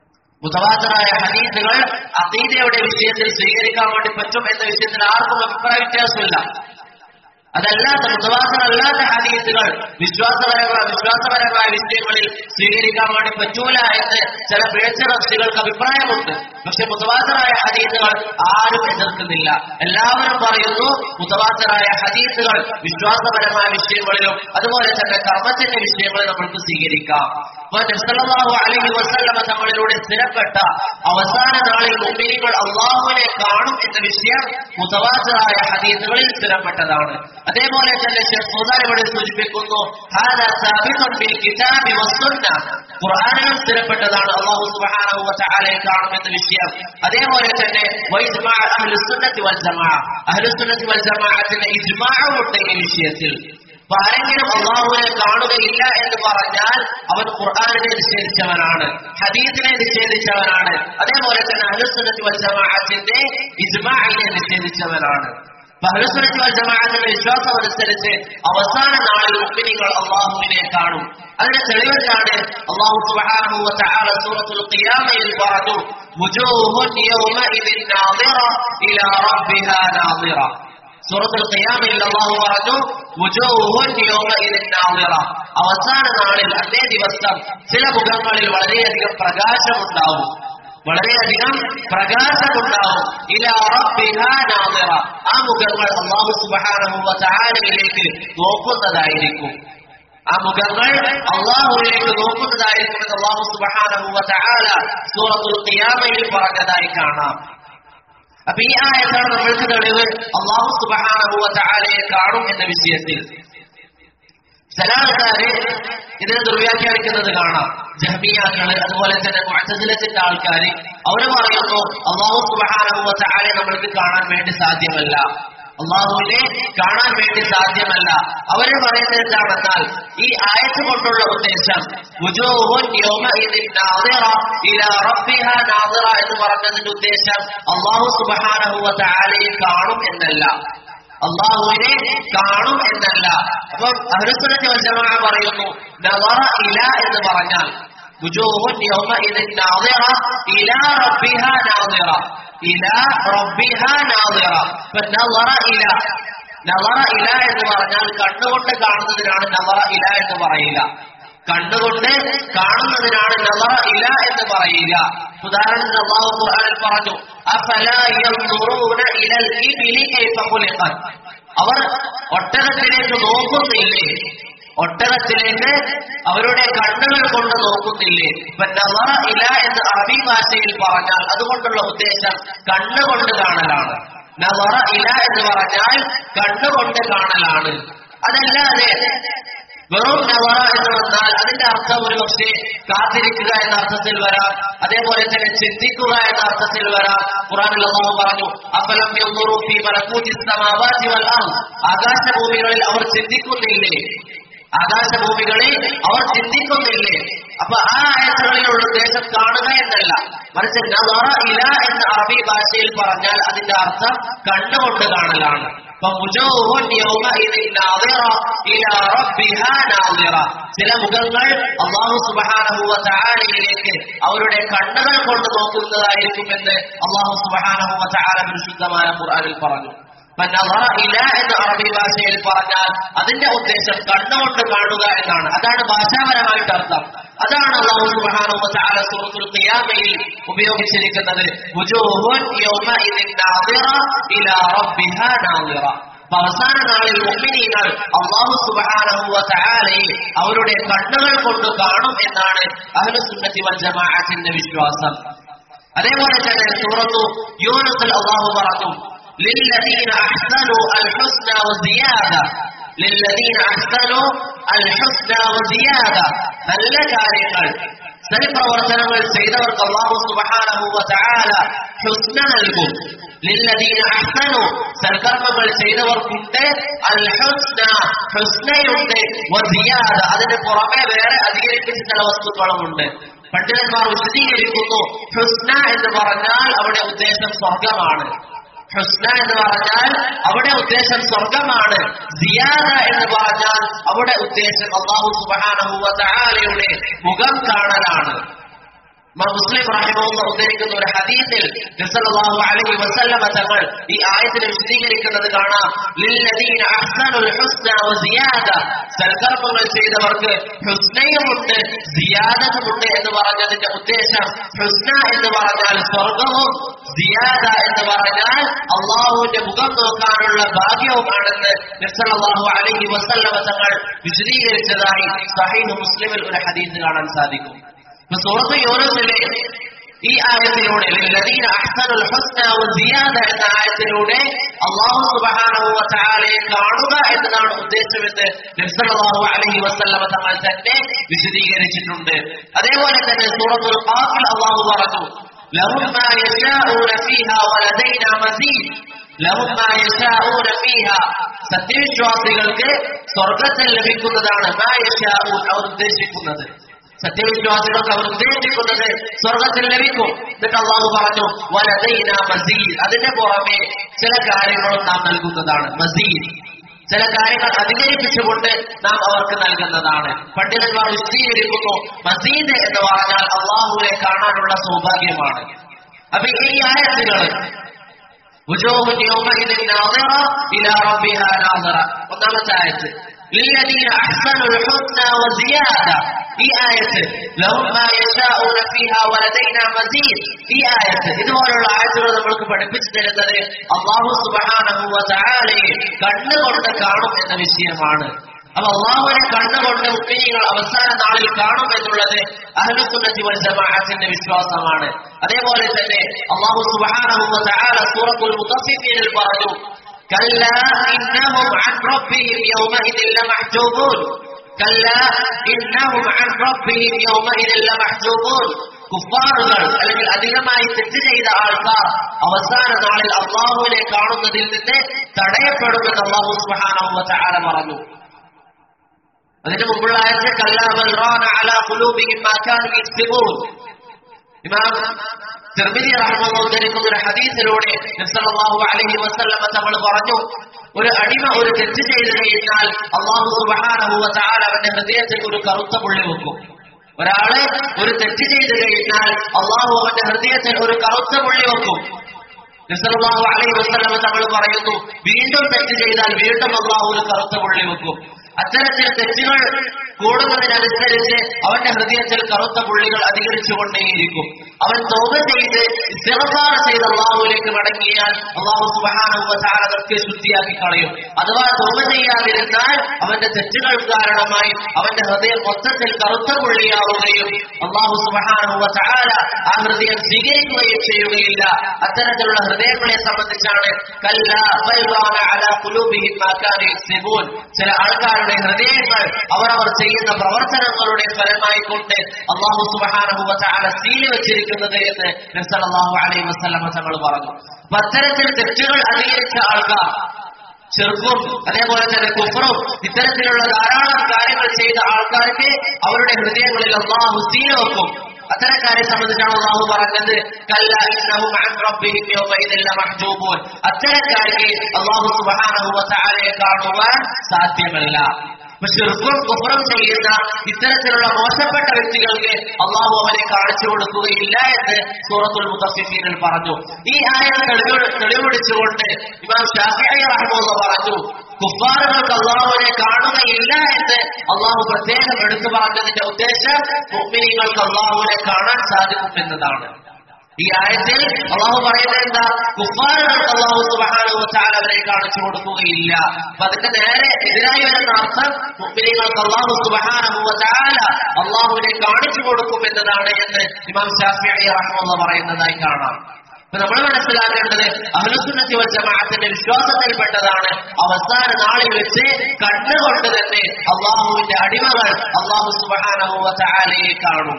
മുതവാത്തിറായ ഹദീസുകൾ അഖീദയുടെ വിഷയത്തിൽ സ്വീകരിക്കാൻ വേണ്ടി പറ്റും എന്ന വിഷയത്തിൽ ആർക്കും അഭിപ്രായ വ്യത്യാസമില്ല. അതല്ലാത്ത മുതവാത്തിറല്ലാത്ത ഹദീസുകൾ വിശ്വാസപരമായ വിഷയങ്ങളിൽ സ്വീകരിക്കാൻ വേണ്ടി പറ്റൂല എന്ന് ചില പിഴച്ച കക്ഷികൾക്ക് അഭിപ്രായമുണ്ട്. പക്ഷെ മുതവാത്തിറായ ഹദീസുകൾ ആരും എതിർക്കുന്നില്ല. എല്ലാവരും പറയുന്നു മുതവാത്തിറായ ഹദീസുകൾ വിശ്വാസപരമായ വിഷയങ്ങളിലും അതുപോലെ തന്നെ കർമ്മത്തിന്റെ വിഷയങ്ങളിൽ നമ്മൾക്ക് സ്വീകരിക്കാം. നബി സല്ലല്ലാഹു അലൈഹി വസല്ലമ തങ്ങളിലൂടെ സ്ഥിരപ്പെട്ട അവസാന നാളിൽ മുഅ്മിനീങ്ങൾ അല്ലാഹുവിനെ കാണും എന്ന വിഷയം മുതവാത്തിറായ ഹദീസുകളിൽ സ്ഥിരപ്പെട്ടതാണ്. അതേപോലെ തന്നെ ശൈഖ് ഫൗസാൻ ഇവിടെ സൂചിപ്പിക്കുന്നു ഹാദാ സാബിഖുൻ ഫിൽ കിതാബി വസ്സുന്ന, ഖുർആനിലും സ്ഥിരപ്പെട്ടതാണ് അല്ലാഹു സുബ്ഹാനഹു വ തആലയെ കാണും എന്ന വിഷയം. അതേപോലെ തന്നെ വഇജ്മാ അഹ്ലുസുന്നത്തി വൽ ജമാഅ, അഹ്ലുസുന്നത്തി വൽ ജമാഅത്തിന്റെ ഇജ്മാഉം ഉണ്ട് ഈ വിഷയത്തിൽ. ആരെങ്കിലും അല്ലാഹുവിനെ കാണുകയില്ല എന്ന് പറഞ്ഞാൽ അവൻ ഖുർആനിനെ നിഷേധിച്ചവനാണ്, ഹദീസിനെ നിഷേധിച്ചവനാണ്, അതേപോലെ തന്നെ അഹ്ലുസുന്നത്തി വൽ ജമാഅത്തിന്റെ ഇജ്മാഇനെ നിഷേധിച്ചവനാണ്. അഹ്ലുസുന്നത്തി വൽ ജമാഅത്തിന്റെ വിശ്വാസം അനുസരിച്ച് അവസാന നാളിൽ മുഅ്മിനീങ്ങൾ അല്ലാഹുവിനെ കാണും. അതിന്റെ തെളിവെന്താണ്? അല്ലാഹു സുബ്ഹാനഹു വ തആല സൂറത്തുൽ ഖിയാമയിൽ പറഞ്ഞു വുജൂഹുൻ യൗമഇദിൻ നാദിറ ഇലാ റബ്ബിഹാ നാദിറ. സൂറത്തുൽ ഖിയാമയിൽ അല്ലാഹു പറഞ്ഞു വുജൂഹുൻ യൗമഇദിൻ നാദിറ, അവസാന നാളിൽ അന്നേ ദിവസം ചില മുഖങ്ങളിൽ വളരെയധികം പ്രകാശമുണ്ടാവും, വളരെയധികം പ്രകാശമുണ്ടാവും. ഇലാ റബ്ബിഹാ നാദിറ, ആ മുഖങ്ങൾ അല്ലാഹു സുബ്ഹാനഹു വ തആലയിലേക്ക് നോക്കുന്നതായിരിക്കും. ആ മുഖങ്ങൾ അല്ലാഹുവിലേക്ക് നോക്കുന്നതായിരിക്കുമെന്ന് അല്ലാഹു സുബ്ഹാനഹു വ തആല സൂറത്തുൽ ഖിയാമയിൽ പറഞ്ഞതായി കാണാം. അപ്പൊ ഈ ആയത്താണ് നമ്മൾക്ക് തെളിവ് അല്ലാഹു സുബ്ഹാനഹു വ തആലയെ കാണും എന്ന വിഷയത്തിൽ. ചില ആൾക്കാര് ഇതിനെ ദുർവ്യാഖ്യാനിക്കുന്നത് കാണാം. ജഹ്മിയാക്കള് അതുപോലെ തന്നെ മുഅ്തസിലത്തിന്റെ ആൾക്കാര് അവര് പറയുന്നു അല്ലാഹു സുബ്ഹാനഹു വ തആലയെ നമ്മൾക്ക് കാണാൻ വേണ്ടി സാധ്യമല്ല, അല്ലാഹുവിനെ കാണാൻ വേണ്ടി സാധ്യമല്ല. അവര് പറയുന്നത് എന്താണെന്നാൽ ഈ ആയത്ത് കൊണ്ടുള്ള ഉദ്ദേശം വുജൂഹുൻ യൗമഇദിൻ നാദിറ ഇലാ റബ്ബിഹാ നാദിറ എന്ന് പറഞ്ഞതിന്റെ ഉദ്ദേശം അല്ലാഹു സുബ്ഹാനഹു വ തആലയെ കാണും എന്നല്ല, അല്ലാഹുവിനെ കാണും എന്നല്ല. അപ്പം അഹ്ലുസുന്നത്തി വൽ ജമാഅ പറയുന്നു നദറ ഇലാ എന്ന് പറഞ്ഞാൽ വുജൂഹുൻ യൗമഇദിൻ നാദിറ ഇലാ റബ്ബിഹാ നാദിറ, ഇലാ റബ്ബിഹാ നാദിറ. നദറ ഇലാ, നദറ ഇലാ എന്ന് പറഞ്ഞാൽ കണ്ണുകൊണ്ട് കാണുന്നതിനാണ് നദറ ഇലാ എന്ന് പറയുക, കണ്ണുകൊണ്ട് കാണുന്നതിനാണ് നദറ ഇലാ എന്ന് പറയുക. ഉദാഹരണത്തിന് അല്ലാഹു ഖുർആനിൽ പറഞ്ഞു അഫലാ യൻദുറൂന ഇലൽ ഇബ്ലി കൈഫ ഖുലിഖത്, അവർ ഒട്ടകത്തിലേക്ക് നോക്കുന്നില്ലേ, ഒട്ടകത്തിലേക്ക് അവരുടെ കണ്ണുകൾ കൊണ്ട് നോക്കുന്നില്ലേ. ഇപ്പൊ നദറ ഇല എന്ന് അറബി ഭാഷയിൽ പറഞ്ഞാൽ അതുകൊണ്ടുള്ള ഉദ്ദേശം കണ്ണുകൊണ്ട് കാണലാണ്. നദറ ഇല എന്ന് പറഞ്ഞാൽ കണ്ണുകൊണ്ട് കാണലാണ്. അതല്ലാതെ വെറും നദറ എന്ന് പറഞ്ഞാൽ അതിന്റെ അർത്ഥം ഒരു പക്ഷേ കാത്തിരിക്കുക എന്ന അർത്ഥത്തിൽ വരാം, അതേപോലെ തന്നെ ചിന്തിക്കുക എന്ന അർത്ഥത്തിൽ വരാം. ഖുർആനിൽ അല്ലാഹു പറഞ്ഞു അഫലം യൻദുറൂ ഫീ മലകൂതിസ് സമാവാതി വൽ അർദ്, ആകാശഭൂമികളിൽ അവർ ചിന്തിക്കുന്നില്ലേ, ആകാശഭൂമികളിൽ അവർ ചിന്തിക്കുന്നില്ലേ. അപ്പൊ ആ ആയത്തുകളിലുള്ള ഉദ്ദേശം കാണുക എന്നല്ല, മറിച്ച് നദറ ഇല എന്ന അറബി ഭാഷയിൽ പറഞ്ഞാൽ അതിന്റെ അർത്ഥം കണ്ണുകൊണ്ട് കാണലാണ്. ചില മുഖങ്ങൾ അല്ലാഹു സുബ്ഹാനഹു വ തആലയിലേക്ക് അവരുടെ കണ്ണുകൾ കൊണ്ട് നോക്കുന്നതായിരിക്കുമെന്ന് അല്ലാഹു സുബ്ഹാനഹു വ തആല പരിശുദ്ധമായ ഖുർആനിൽ പറഞ്ഞു. നദറ ഇല എന്ന് അറബി ഭാഷയിൽ പറഞ്ഞാൽ അതിന്റെ ഉദ്ദേശം കണ്ണുകൊണ്ട് കാണുക എന്നാണ്. അതാണ് ഭാഷാപരമായിട്ട് അർത്ഥം. അതാണ് അല്ലാഹു സുബ്ഹാനഹു വ തആല സൂറത്തുൽ ഖിയാമയിൽ ഉപയോഗിച്ചിരിക്കുന്നത് വുജൂഹുൻ യൗമഇദിൻ നാദിറ ഇലാ റബ്ബിഹാ നാദിറ. അവസാന നാളിൽ മുഅ്മിനീങ്ങൾ അല്ലാഹു സുബ്ഹാനഹു വ തആലയെ അവരുടെ കണ്ണുകൾ കൊണ്ട് കാണും എന്നാണ് അഹ്ലുസുന്നത്തി വൽ ജമാഅത്തിന്റെ വിശ്വാസം. അതേപോലെ തന്നെ സൂറത്തു യൂനുസിൽ അല്ലാഹു പറഞ്ഞു للذين أحسنوا الحسنى وزيادة, للذين أحسنوا الحسنى وزيادة, നല്ല കാര്യങ്ങൾ സൽപ്രവർത്തനങ്ങൾ ചെയ്തവർക്ക് അല്ലാഹു സുബ്ഹാനഹു വ തആല ഹുസ്ന നൽകും. ലില്ലദീന അഹ്സനു, സൽക്കർമ്മങ്ങൾ ചെയ്തവർക്കുണ്ട് അൽ ഹുസ്ന, ഹുസ്നയുണ്ട്, വസിയാദ, അതിന് പുറമെ വേറെ അധികരിപ്പിച്ച ചില വസ്തുക്കളുമുണ്ട്. പണ്ഡിതന്മാർ വിശദീകരിക്കുന്നു ഹുസ്ന എന്ന് പറഞ്ഞാൽ അവിടെ ഉദ്ദേശം സ്വർഗമാണ്. ഹുസ്ന എന്ന് പറഞ്ഞാൽ അവിടെ ഉദ്ദേശം സ്വർഗമാണ്. സിയാദ എന്ന് പറഞ്ഞാൽ അവിടെ ഉദ്ദേശം അല്ലാഹു സുബ്ഹാനഹു വ തആലയുടെ മുഖം കാണലാണ്. മുസ്ലിം റഹിമഹുല്ലാഹ് ഉദ്ധരിക്കുന്ന ഒരു ഹദീസിൽ നബി സല്ലല്ലാഹു അലൈഹി വസല്ലമ തങ്ങൾ ഈ ആയത്തിനെ വിശദീകരിക്കുന്നത് കാണാം. ലില്ലദീന അഹ്സനുൽ ഹുസ്ന വസിയാദ, സൽക്കർമ്മങ്ങൾ ചെയ്തവർക്ക് ഹുസ്നയുമുണ്ട് സിയാദത്തുമുണ്ട് എന്ന് പറഞ്ഞതിന്റെ ഉദ്ദേശം, ഹുസ്ന എന്ന് പറഞ്ഞാൽ സ്വർഗവും, സിയാദ എന്ന് പറഞ്ഞാൽ അള്ളാഹുവിന്റെ മുഖം നോക്കാനുള്ള ഭാഗ്യവുമാണെന്ന് നബി സല്ലല്ലാഹു അലൈഹി വസല്ലമ തങ്ങൾ വിശദീകരിച്ചതായി സഹീഹ് മുസ്ലിമിൽ ഒരു ഹദീസ് കാണാൻ സാധിക്കും. സൂറത്ത് യൂനുസിലെ ഈ ആയത്തിലൂടെ ലില്ലദീന അഹ്സനുൽ ഹുസ്ന വസിയാദ എന്ന ആയത്തിലൂടെ അല്ലാഹു സുബ്ഹാനഹു വ തആലയെ കാണുക എന്നതാണ് ഉദ്ദേശമെന്ന് നബി സല്ലല്ലാഹു അലൈഹി വസല്ലമ തങ്ങൾ തന്നെ വിശദീകരിച്ചിട്ടുണ്ട്. അതേപോലെ തന്നെ സൂറത്തുൽ ഖാഫിൽ അല്ലാഹു പറഞ്ഞു, ലഹും മാ യശാഊന ഫീഹാ വലദൈനാ മസീദ്, ലഹും മാ യശാഊന ഫീഹാ, സത്യവിശ്വാസികൾക്ക് സ്വർഗ്ഗത്തിൽ ലഭിക്കുന്നതാണ് മാ യശാഊൻ, അവർ ഉദ്ദേശിക്കുന്നത്. സത്യവിശ്വാസികൾക്ക് അവർ ഉദ്ദേശിക്കുന്നത് സ്വർഗത്തിൽ ലഭിക്കും. എന്നിട്ട് അള്ളാഹു പറഞ്ഞു വലദൈനാ മസീദ്, അതിന്റെ പുറമെ ചില കാര്യങ്ങളും നാം നൽകുന്നതാണ്. മസീദ്, ചില കാര്യങ്ങൾ അധികരിപ്പിച്ചുകൊണ്ട് നാം അവർക്ക് നൽകുന്നതാണ്. പണ്ഡിതന്മാർ വിശദീകരിക്കുന്നു, മസീദ് എന്ന് പറഞ്ഞാൽ അള്ളാഹുവിനെ കാണാനുള്ള സൗഭാഗ്യമാണ്. അപ്പൊ ഈ ആയത്തുകൾ ഒന്നാമത്തെ ആയത്ത് للذين أحسنوا الحسنى وزيادة، ഈ ആയത്ത് ലഹും മാ യശാഊന ഫീഹാ വലദൈനാ മസീദ്, ഈ ആയത്ത് ഇതുപോലുള്ള ആയത്തുകൾ നമ്മൾക്ക് പഠിപ്പിച്ചു തരുന്നത് അല്ലാഹു സുബ്ഹാനഹു വ തആലയെ കണ്ണുകൊണ്ട് കാണും എന്ന വിഷയമാണ്. അപ്പൊ അല്ലാഹുവിനെ കണ്ണുകൊണ്ട് മുഅ്മിനീങ്ങൾ അവസാന നാളിൽ കാണും എന്നുള്ളത് അഹ്ലുസുന്നത്തി വൽ ജമാഅത്തിന്റെ വിശ്വാസമാണ്. അതേപോലെ തന്നെ അല്ലാഹു സുബ്ഹാനഹു വ തആല സൂറത്തുൽ മുത്തഫിഫീനിൽ പറഞ്ഞു, كلا إنهم عن ربهم يومئذ لمحجوبون، كلا إنهم عن ربهم يومئذ لمحجوبون. കുഫാറുകൾ അല്ലെങ്കിൽ അധികമായി തെറ്റ് ചെയ്ത ആൾക്കാർ അവസാന നാളിൽ അള്ളാഹുവിനെ കാണുന്നതിൽ നിന്ന് തടയപ്പെടുമെന്ന് അല്ലാഹു സുബ്ഹാനഹു വ തആല പറഞ്ഞു. അതിന് മുമ്പുള്ള ആയത്ത് കല്ലാ ബൽ റാന അലാ ഖുലൂബിഹിം മാ കാനൂ യക്സിബൂൻ. ഇമാം തിർമിദി റഹിമഹുല്ലാഹു ഉദ്ധരിക്കുന്ന ഒരു ഹദീസിലൂടെ നബി സല്ലല്ലാഹു അലൈഹി വസല്ലം തങ്ങൾ പറഞ്ഞു, ഒരു അടിമ ഒരു തെറ്റ് ചെയ്തു കഴിഞ്ഞാൽ അല്ലാഹു സുബ്ഹാനഹു വ തആല അവന്റെ ഹൃദയത്തിൽ ഒരു കറുത്ത പുള്ളി വെക്കും. ഒരാള് ഒരു തെറ്റ് ചെയ്തു കഴിഞ്ഞാൽ അല്ലാഹു അവന്റെ ഹൃദയത്തിൽ ഒരു കറുത്ത പുള്ളി വെക്കും. നബി സല്ലല്ലാഹു അലൈഹി വസല്ലം തങ്ങൾ പറയുന്നു, വീണ്ടും തെറ്റ് ചെയ്താൽ വീണ്ടും അല്ലാഹു ഒരു കറുത്ത പുള്ളി വെക്കും. അത്തരത്തിൽ തെറ്റുകൾ കൂടുന്നതിനനുസരിച്ച് അവന്റെ ഹൃദയത്തിൽ കറുത്ത പുള്ളികൾ അധികരിച്ചുകൊണ്ടേയിരിക്കും. അവൻ തൗബ ചെയ്ത് ഇസ്തിഗ്ഫാർ ചെയ്ത് അല്ലാഹുവിലേക്ക് മടങ്ങിയാൽ അല്ലാഹു സുബ്ഹാനഹു വ തആല അവർക്ക് ശുദ്ധിയാക്കി കളയും. അഥവാ തൗബ ചെയ്യാതിരുന്നാൽ അവന്റെ തെറ്റുകൾ കാരണമായി അവന്റെ ഹൃദയം മൊത്തത്തിൽ കറുത്ത പുള്ളിയാവുകയും അല്ലാഹു സുബ്ഹാനഹു വ തആല ആ ഹൃദയം സ്വീകരിക്കുകയും ചെയ്യുകയില്ല. അത്തരത്തിലുള്ള ഹൃദയങ്ങളെ സംബന്ധിച്ചാണ് കല്ലാ ബൽ റാന അലാ ഖുലൂബിഹിം മാ കാനൂ യക്സിബൂൻ. ചില ആൾക്കാരുടെ ഹൃദയങ്ങൾ അവർ ചെയ്യുന്ന പ്രവർത്തനങ്ങളുടെ ഫലമായി കൊണ്ട് അല്ലാഹു സുബ്ഹാനഹു വ തആല സീൽ വെച്ചിരിക്കുന്നത് എന്ന് നബി സല്ലല്ലാഹു അലൈഹി വസല്ലം തങ്ങൾ പറഞ്ഞു. അത്തരത്തിൽ തെറ്റുകൾ അധികരിച്ച ആൾക്കാർ, ചെറുപ്പും അതേപോലെ തന്നെ കുഫറും ഇത്തരത്തിലുള്ള ധാരാളം കാര്യങ്ങൾ ചെയ്ത ആൾക്കാർക്ക് അവരുടെ ഹൃദയങ്ങളിൽ അല്ലാഹു സീൽ വെക്കും. അത്തരക്കാരെ സംബന്ധിച്ചാണ് അല്ലാഹു പറഞ്ഞത് കല്ലാ ഇന്നഹും അൻ റബ്ബിഹിം യൗമഇദിൻ ലമഹ്ജൂബൂൻ. അത്തരക്കാർക്ക് അല്ലാഹു സുബ്ഹാനഹു വ തആലയെ കാണുവാൻ സാധ്യമല്ല. ശിർക്കും കുഫറും ചെയ്യുന്ന ഇത്തരത്തിലുള്ള മോശപ്പെട്ട വ്യക്തികൾക്ക് അല്ലാഹു അവനെ കാണിച്ചു കൊടുക്കുകയില്ല എന്ന് സൂറത്തുൽ മുത്തഫിഫീനിൽ പറഞ്ഞു. ഈ ആയത്ത് തെളിവെടുത്തുകൊണ്ട് ഇമാം ശാഫിഈ റഹിമഹുല്ലാഹ് പറഞ്ഞു, കുഫാറുകൾക്ക് അല്ലാഹുവിനെ കാണുകയില്ല എന്ന് അല്ലാഹു പ്രത്യേകം എടുത്തു പറഞ്ഞതിന്റെ ഉദ്ദേശം മുഅ്മിനീങ്ങൾക്ക് അല്ലാഹുവിനെ കാണാൻ സാധിക്കും എന്നതാണ്. ഈ ആയത്തിൽ അല്ലാഹു പറയുന്നത് എന്താ? കുഫാറുകൾക്ക് അല്ലാഹു സുബ്ഹാനഹു വ തആല അവരെ കാണിച്ചു കൊടുക്കുകയില്ല. അപ്പൊ അതിന്റെ നേരെ എതിരായി വരുന്ന അർത്ഥം മുഅ്മിനീങ്ങൾക്ക് അല്ലാഹു സുബ്ഹാനഹു വ തആല അല്ലാഹുവിനെ കാണിച്ചു കൊടുക്കും എന്നതാണ് എന്ന് ഇമാം ശാഫിഈ റഹിമഹുല്ലാഹ് പറയുന്നതായി കാണാം. അപ്പൊ നമ്മൾ മനസ്സിലാക്കേണ്ടത് അഹ്ലുസുന്നത്തി വൽ ജമാഅത്തിന്റെ വിശ്വാസത്തിൽപ്പെട്ടതാണ് അവസാന നാളിൽ വെച്ച് കണ്ണുകൊണ്ട് തന്നെ അല്ലാഹുവിന്റെ അടിമകൾ അല്ലാഹു സുബ്ഹാനഹു വ തആലയെ കാണും.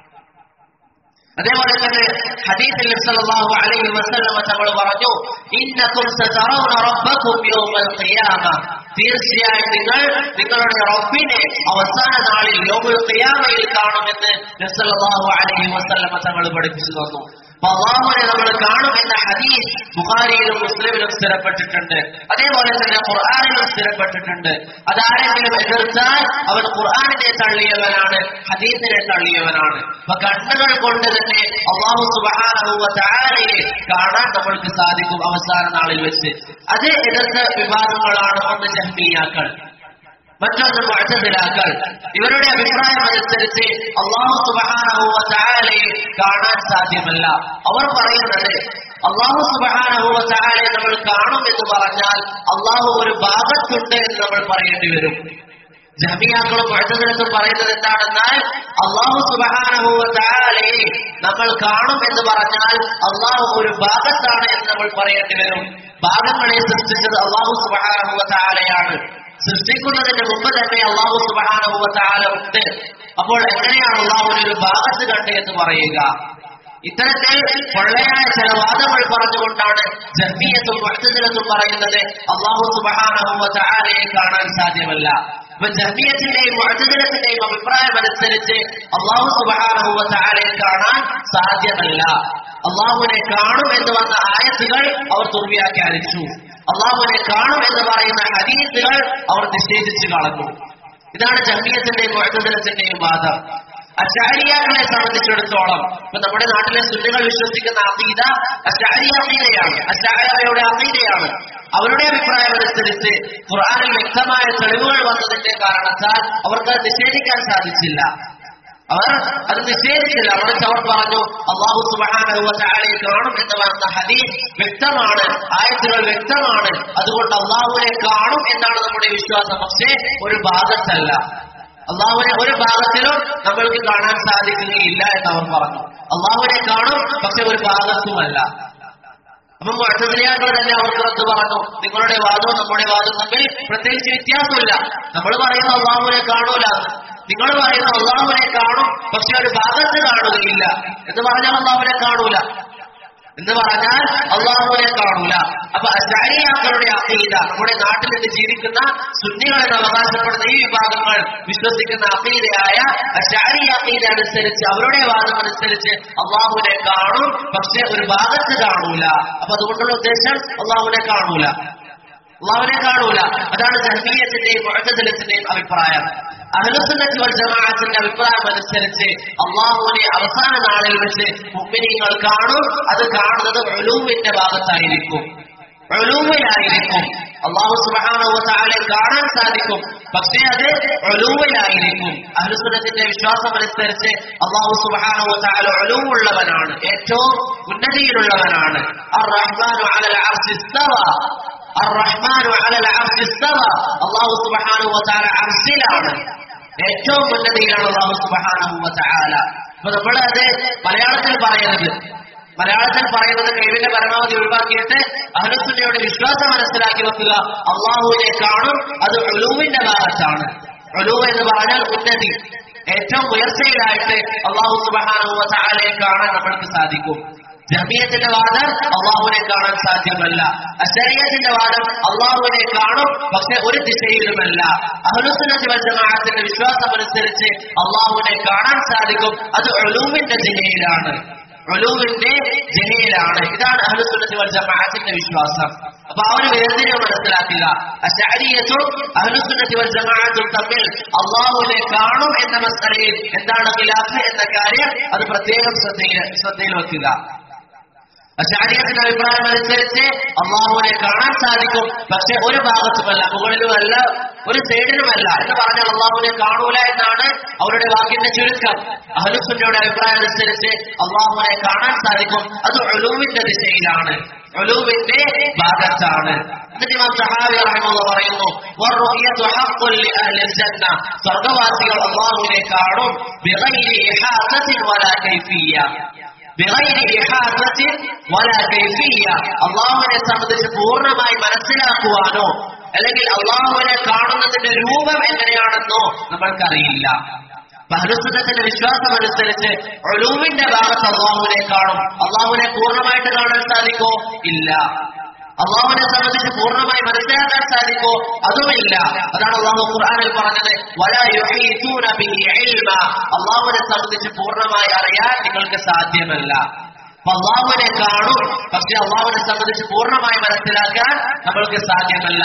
അതേപോലെ തന്നെ ഹദീസിൽ നബി സല്ലല്ലാഹു അലൈഹി വസല്ലം തങ്ങൾ പറഞ്ഞു, ഇന്നകും സതറൗന റബ്ബകും യൗമൽ ഖിയാമ, തീർച്ചയായും നിങ്ങൾ നിങ്ങളുടെ റബ്ബിനെ അവസാന നാളിൽ യൗമുൽ ഖിയാമയിൽ കാണുമെന്ന് നബി സല്ലല്ലാഹു അലൈഹി വസല്ലം തങ്ങൾ പഠിപ്പിച്ചു തന്നു. അല്ലാഹുവിനെ നമ്മൾ കാണും എന്ന ഹദീസ് ബുഖാരിയിലും മുസ്ലിമിലും സ്ഥിരപ്പെട്ടിട്ടുണ്ട്. അതേപോലെ തന്നെ ഖുർആനിലും സ്ഥിരപ്പെട്ടിട്ടുണ്ട്. അതാരെങ്കിലും എതിർത്താൽ അവൻ ഖുർആനിനെ തള്ളിയവനാണ്, ഹദീസിനെ തള്ളിയവനാണ്. അപ്പൊ കണ്ണുകൾ കൊണ്ട് തന്നെ അല്ലാഹു സുബ്ഹാനഹു വ തആലയെ കാണാൻ നമ്മൾക്ക് സാധിക്കും അവസാന നാളിൽ വെച്ച്. അത് എതിർത്ത വിഭാഗങ്ങളാണ്. ഒന്ന് ജഹ്മിയ്യാക്കൾ, മറ്റൊന്ന് മുഅ്തസിലാക്കൾ. ഇവരുടെ അഭിപ്രായം അനുസരിച്ച് അല്ലാഹു സുബ്ഹാനഹു വ തആലയെ കാണാൻ സാധ്യമല്ല. അവർ പറയുന്നത് അല്ലാഹു സുബ്ഹാനഹു വ തആലയെ നമ്മൾ കാണും എന്ന് പറഞ്ഞാൽ അല്ലാഹു ഒരു ഭാഗത്തുണ്ട് എന്ന് നമ്മൾ പറയേണ്ടി വരും. ജഹ്മിയ്യാക്കളും മുഅ്തസിലത്തും പറയുന്നത് എന്താണെന്നാൽ അല്ലാഹു സുബ്ഹാനഹു വ തആലയെ നമ്മൾ കാണും എന്ന് പറഞ്ഞാൽ അല്ലാഹു ഒരു ഭാഗത്താണ് എന്ന് നമ്മൾ പറയേണ്ടി വരും. ഭാഗങ്ങളെ സൃഷ്ടിച്ചത് അല്ലാഹു സുബ്ഹാനഹു വ തആലയാണ്. സൃഷ്ടിക്കുന്നതിന് മുമ്പ് തന്നെ അല്ലാഹു സുബ്ഹാനഹു വ തആല ഉണ്ട്. അപ്പോൾ എങ്ങനെയാണ് അല്ലാഹുവിനെ ഒരു ഭാഗത്ത് കണ്ട് എന്ന് പറയുക? ഇത്തരത്തിൽ പൊള്ളയായ ചില വാദങ്ങൾ പറഞ്ഞുകൊണ്ടാണ് ജഹ്മിയ്യത്തും മുഅ്തസിലത്തും പറയുന്നത് അല്ലാഹു സുബ്ഹാനഹു വ തആലയെ കാണാൻ സാധ്യമല്ല. അപ്പൊ ജഹ്മിയ്യത്തിന്റെയും മുഅ്തസിലത്തിന്റെയും അഭിപ്രായം അനുസരിച്ച് അല്ലാഹു സുബ്ഹാനഹു വ തആലയെ കാണാൻ സാധ്യമല്ല. അല്ലാഹുവിനെ കാണും എന്ന് വന്ന ആയത്തുകൾ അവർ ദുർവ്യാഖ്യാനിച്ചു. അല്ലാഹുവിനെ കാണും എന്ന് പറയുന്ന ഹദീസുകൾ അവർ നിഷേധിച്ചു കളഞ്ഞു. ഇതാണ് ജഹ്മിയ്യത്തിന്റെയും മുഅ്തസിലത്തിന്റെയും വാദം. അശ്അരിയ്യകളെ സംബന്ധിച്ചിടത്തോളം ഇപ്പൊ നമ്മുടെ നാട്ടിലെ സുന്നികൾ വിശ്വസിക്കുന്ന അഖീദ അശ്അരി അഖീദയാണ്, അശ്അരിയുടെ അഖീദയാണ്. അവരുടെ അഭിപ്രായം അനുസരിച്ച് ഖുർആനിൽ വ്യക്തമായ തെളിവുകൾ വന്നതിന്റെ കാരണത്താൽ അവർക്ക് അത് നിഷേധിക്കാൻ സാധിച്ചില്ല. അവർ അത് നിഷേധിച്ചില്ല. മറിച്ച് അവർ പറഞ്ഞു അല്ലാഹു സുബ്ഹാനഹു വ തആലയെ കാണും എന്ന് പറഞ്ഞ ഹദീസ് വ്യക്തമാണ്, ആയത്തുകൾ വ്യക്തമാണ്, അതുകൊണ്ട് അല്ലാഹുവിനെ കാണും എന്നാണ് നമ്മുടെ വിശ്വാസം. പക്ഷേ ഒരു ഭാഗത്തല്ല. അല്ലാഹുവിനെ ഒരു ഭാഗത്തിലും നമ്മൾക്ക് കാണാൻ സാധിക്കുകയില്ല എന്ന് അവർ പറഞ്ഞു. അല്ലാഹുവിനെ കാണും, പക്ഷെ ഒരു ഭാഗത്തുമല്ല. അപ്പം മുഅ്തസിലിയാക്കൾ തന്നെ അവർക്ക് റദ്ദ് പറഞ്ഞു, നിങ്ങളുടെ വാദവും നമ്മുടെ വാദവും തമ്മിൽ പ്രത്യേകിച്ച് വ്യത്യാസമില്ല. നമ്മൾ പറയുന്ന അല്ലാഹുവിനെ കാണൂല, നിങ്ങൾ പറയുന്ന അല്ലാഹുവിനെ കാണും പക്ഷെ ഒരു ഭാഗത്ത് കാണുകയില്ല എന്ന് പറഞ്ഞാൽ അല്ലാഹുവിനെ കാണൂല എന്ന് പറഞ്ഞാൽ അല്ലാഹുവിനെ കാണൂല. അപ്പൊ അശ്അരിയ്യകളുടെ അഖീദ, നമ്മുടെ നാട്ടിൽ നിന്ന് ജീവിക്കുന്ന സുന്നികളെന്ന് അവകാശപ്പെടുന്ന ഈ വിഭാഗങ്ങൾ വിശ്വസിക്കുന്ന അഖീദയായ അശ്അരി അഖീദ അനുസരിച്ച്, അവരുടെ വാദം അനുസരിച്ച് അല്ലാഹുവിനെ കാണും പക്ഷെ ഒരു ഭാഗത്ത് കാണൂല. അപ്പൊ അതുകൊണ്ടുള്ള ഉദ്ദേശം അല്ലാഹുവിനെ കാണൂല. അതാണ് ജഹ്മിയ്യത്തിന്റെയും മുഅ്തസിലത്തിന്റെയും അഭിപ്രായം. അഹ്ലുസുന്നത്തി വൽ ജമാഅത്തിന്റെ അഭിപ്രായം അനുസരിച്ച് അല്ലാഹുവിനെ അവസാന നാളിൽ വെച്ച് മുഅ്മിനീങ്ങൾ കാണും. അത് കാണുന്നത് ഉലൂവിന്റെ ഭാഗത്തായിരിക്കും, ഉലൂവിലായിരിക്കും. അല്ലാഹു സുബ്ഹാനഹു വ തആലയെ കാണാൻ സാധിക്കും, പക്ഷേ അത് ഉലൂവിലായിരിക്കും. അഹ്ലുസുന്നത്തിന്റെ വിശ്വാസം അനുസരിച്ച് അല്ലാഹു സുബ്ഹാനഹു വ തആല ഉലൂവുള്ളവനാണ്, ഏറ്റവും ഉന്നതിയിലുള്ളവനാണ്. അർ-റഹ്മാനു അലൽ അർശി ഇസ്തവ, അർ-റഹ്മാനു അലൽ അർശി ഇസ്തവ. അല്ലാഹു സുബ്ഹാനഹു വ തആല അർശിലാണ്, ഏറ്റവും ഉന്നതിയിലാണ് അല്ലാഹു സുബ്ഹാനഹു വ തആല. അപ്പൊ നമ്മൾ അത് മലയാളത്തിൽ പറയുന്നത് കഴിവിന്റെ പരമാവധി ഒഴിവാക്കിയിട്ട് അഹ്ലുസുന്നയുടെ വിശ്വാസം മനസ്സിലാക്കി വെക്കുക. അല്ലാഹുവിനെ കാണും, അത് ഉലൂവിന്റെ ഭാഗത്താണ്. ഉലൂവ് എന്ന് പറഞ്ഞാൽ ഉന്നതി, ഏറ്റവും ഉയർച്ചയിലായിട്ട് അല്ലാഹു സുബ്ഹാനഹു വ തആലയെ കാണാൻ നമ്മൾക്ക് സാധിക്കും. ജഹ്മിയ്യത്തിന്റെ വാദം അല്ലാഹുവിനെ കാണാൻ സാധ്യമല്ല. അശ്അരിയ്യത്തിന്റെ വാദം അല്ലാഹുവിനെ കാണും പക്ഷെ ഒരു ദിശയിലുമല്ല. അഹ്ലുസുന്നത്തി വൽ ജമാഅത്തിന്റെ വിശ്വാസം അനുസരിച്ച് അല്ലാഹുവിനെ കാണാൻ സാധിക്കും, അത് ഉലൂവിന്റെ ജിഹയിലാണ്, ഉലൂവിന്റെ ജിഹയിലാണ്. ഇതാണ് അഹ്ലുസുന്നത്തി വൽ ജമാഅത്തിന്റെ വിശ്വാസം. അപ്പൊ ആ ഒരു വേർതിരിവ് മനസ്സിലാക്കുക. അശ്അരിയ്യത്തും അഹ്ലുസുന്നത്തി വൽ ജമാഅത്തും തമ്മിൽ അല്ലാഹുവിനെ കാണും എന്ന മസ്അലയിൽ എന്താണ് ഖിലാഫ് എന്ന കാര്യം അത് പ്രത്യേകം ശ്രദ്ധയിൽ വെക്കുക. അശ്അരിയ്യത്തിന്റെ അഭിപ്രായം അനുസരിച്ച് അല്ലാഹുവിനെ കാണാൻ സാധിക്കും പക്ഷെ ഒരു ഭാഗത്തുമല്ല, മുകളിലുമല്ല, ഒരു സൈഡിലുമല്ല എന്ന് പറഞ്ഞാൽ അല്ലാഹുവിനെ കാണൂല എന്നാണ് അവരുടെ വാക്കിന്റെ ചുരുക്കം. അഹ്ലുസുന്നയുടെ അഭിപ്രായം അനുസരിച്ച് അല്ലാഹുവിനെ കാണാൻ സാധിക്കും, അത് ഉലൂവിന്റെ ദിശയിലാണ്, ഉലൂവിന്റെ ഭാഗത്താണ്. എന്നിട്ട് ഇമാം സഹാബി റഹിമഹുല്ലാഹ് പറയുന്നു, വറുയതു ഹഖ്ഖുൻ ലിഅഹ്ലിൽ ജന്ന, സ്വർഗ്ഗവാസികൾ അല്ലാഹുവിനെ കാണും ബിഗൈരി ഇഹാതത്തിൻ വലാ കൈഫിയ്യ, അള്ളാഹുവിനെ സംബന്ധിച്ച് പൂർണ്ണമായി മനസ്സിലാക്കുവാനോ അല്ലെങ്കിൽ അള്ളാഹുവിനെ കാണുന്നതിന്റെ രൂപം എങ്ങനെയാണെന്നോ നമ്മൾക്കറിയില്ല. അഹ്ലുസുന്നത്തിന്റെ വിശ്വാസം അനുസരിച്ച് ഉലൂവിന്റെ ഭാഗത്ത് അള്ളാഹുവിനെ കാണും. അള്ളാഹുവിനെ പൂർണ്ണമായിട്ട് കാണാൻ സാധിക്കോ? ഇല്ല. അള്ളാഹുവിനെ സംബന്ധിച്ച് പൂർണ്ണമായി മനസ്സിലാക്കാൻ സാധിക്കോ? അതുമില്ല. അതാണ് അള്ളാഹു ഖുർആനിൽ പറഞ്ഞത്, വലാ യുഹീതൂന ബിഹി ഇൽമ, അള്ളാഹുവിനെ സംബന്ധിച്ച് പൂർണ്ണമായി അറിയാൻ നിങ്ങൾക്ക് സാധ്യമല്ല. അള്ളാഹുവിനെ കാണും, പക്ഷെ അള്ളാഹുവിനെ സംബന്ധിച്ച് പൂർണ്ണമായി മനസ്സിലാക്കാൻ നമ്മൾക്ക് സാധ്യമല്ല.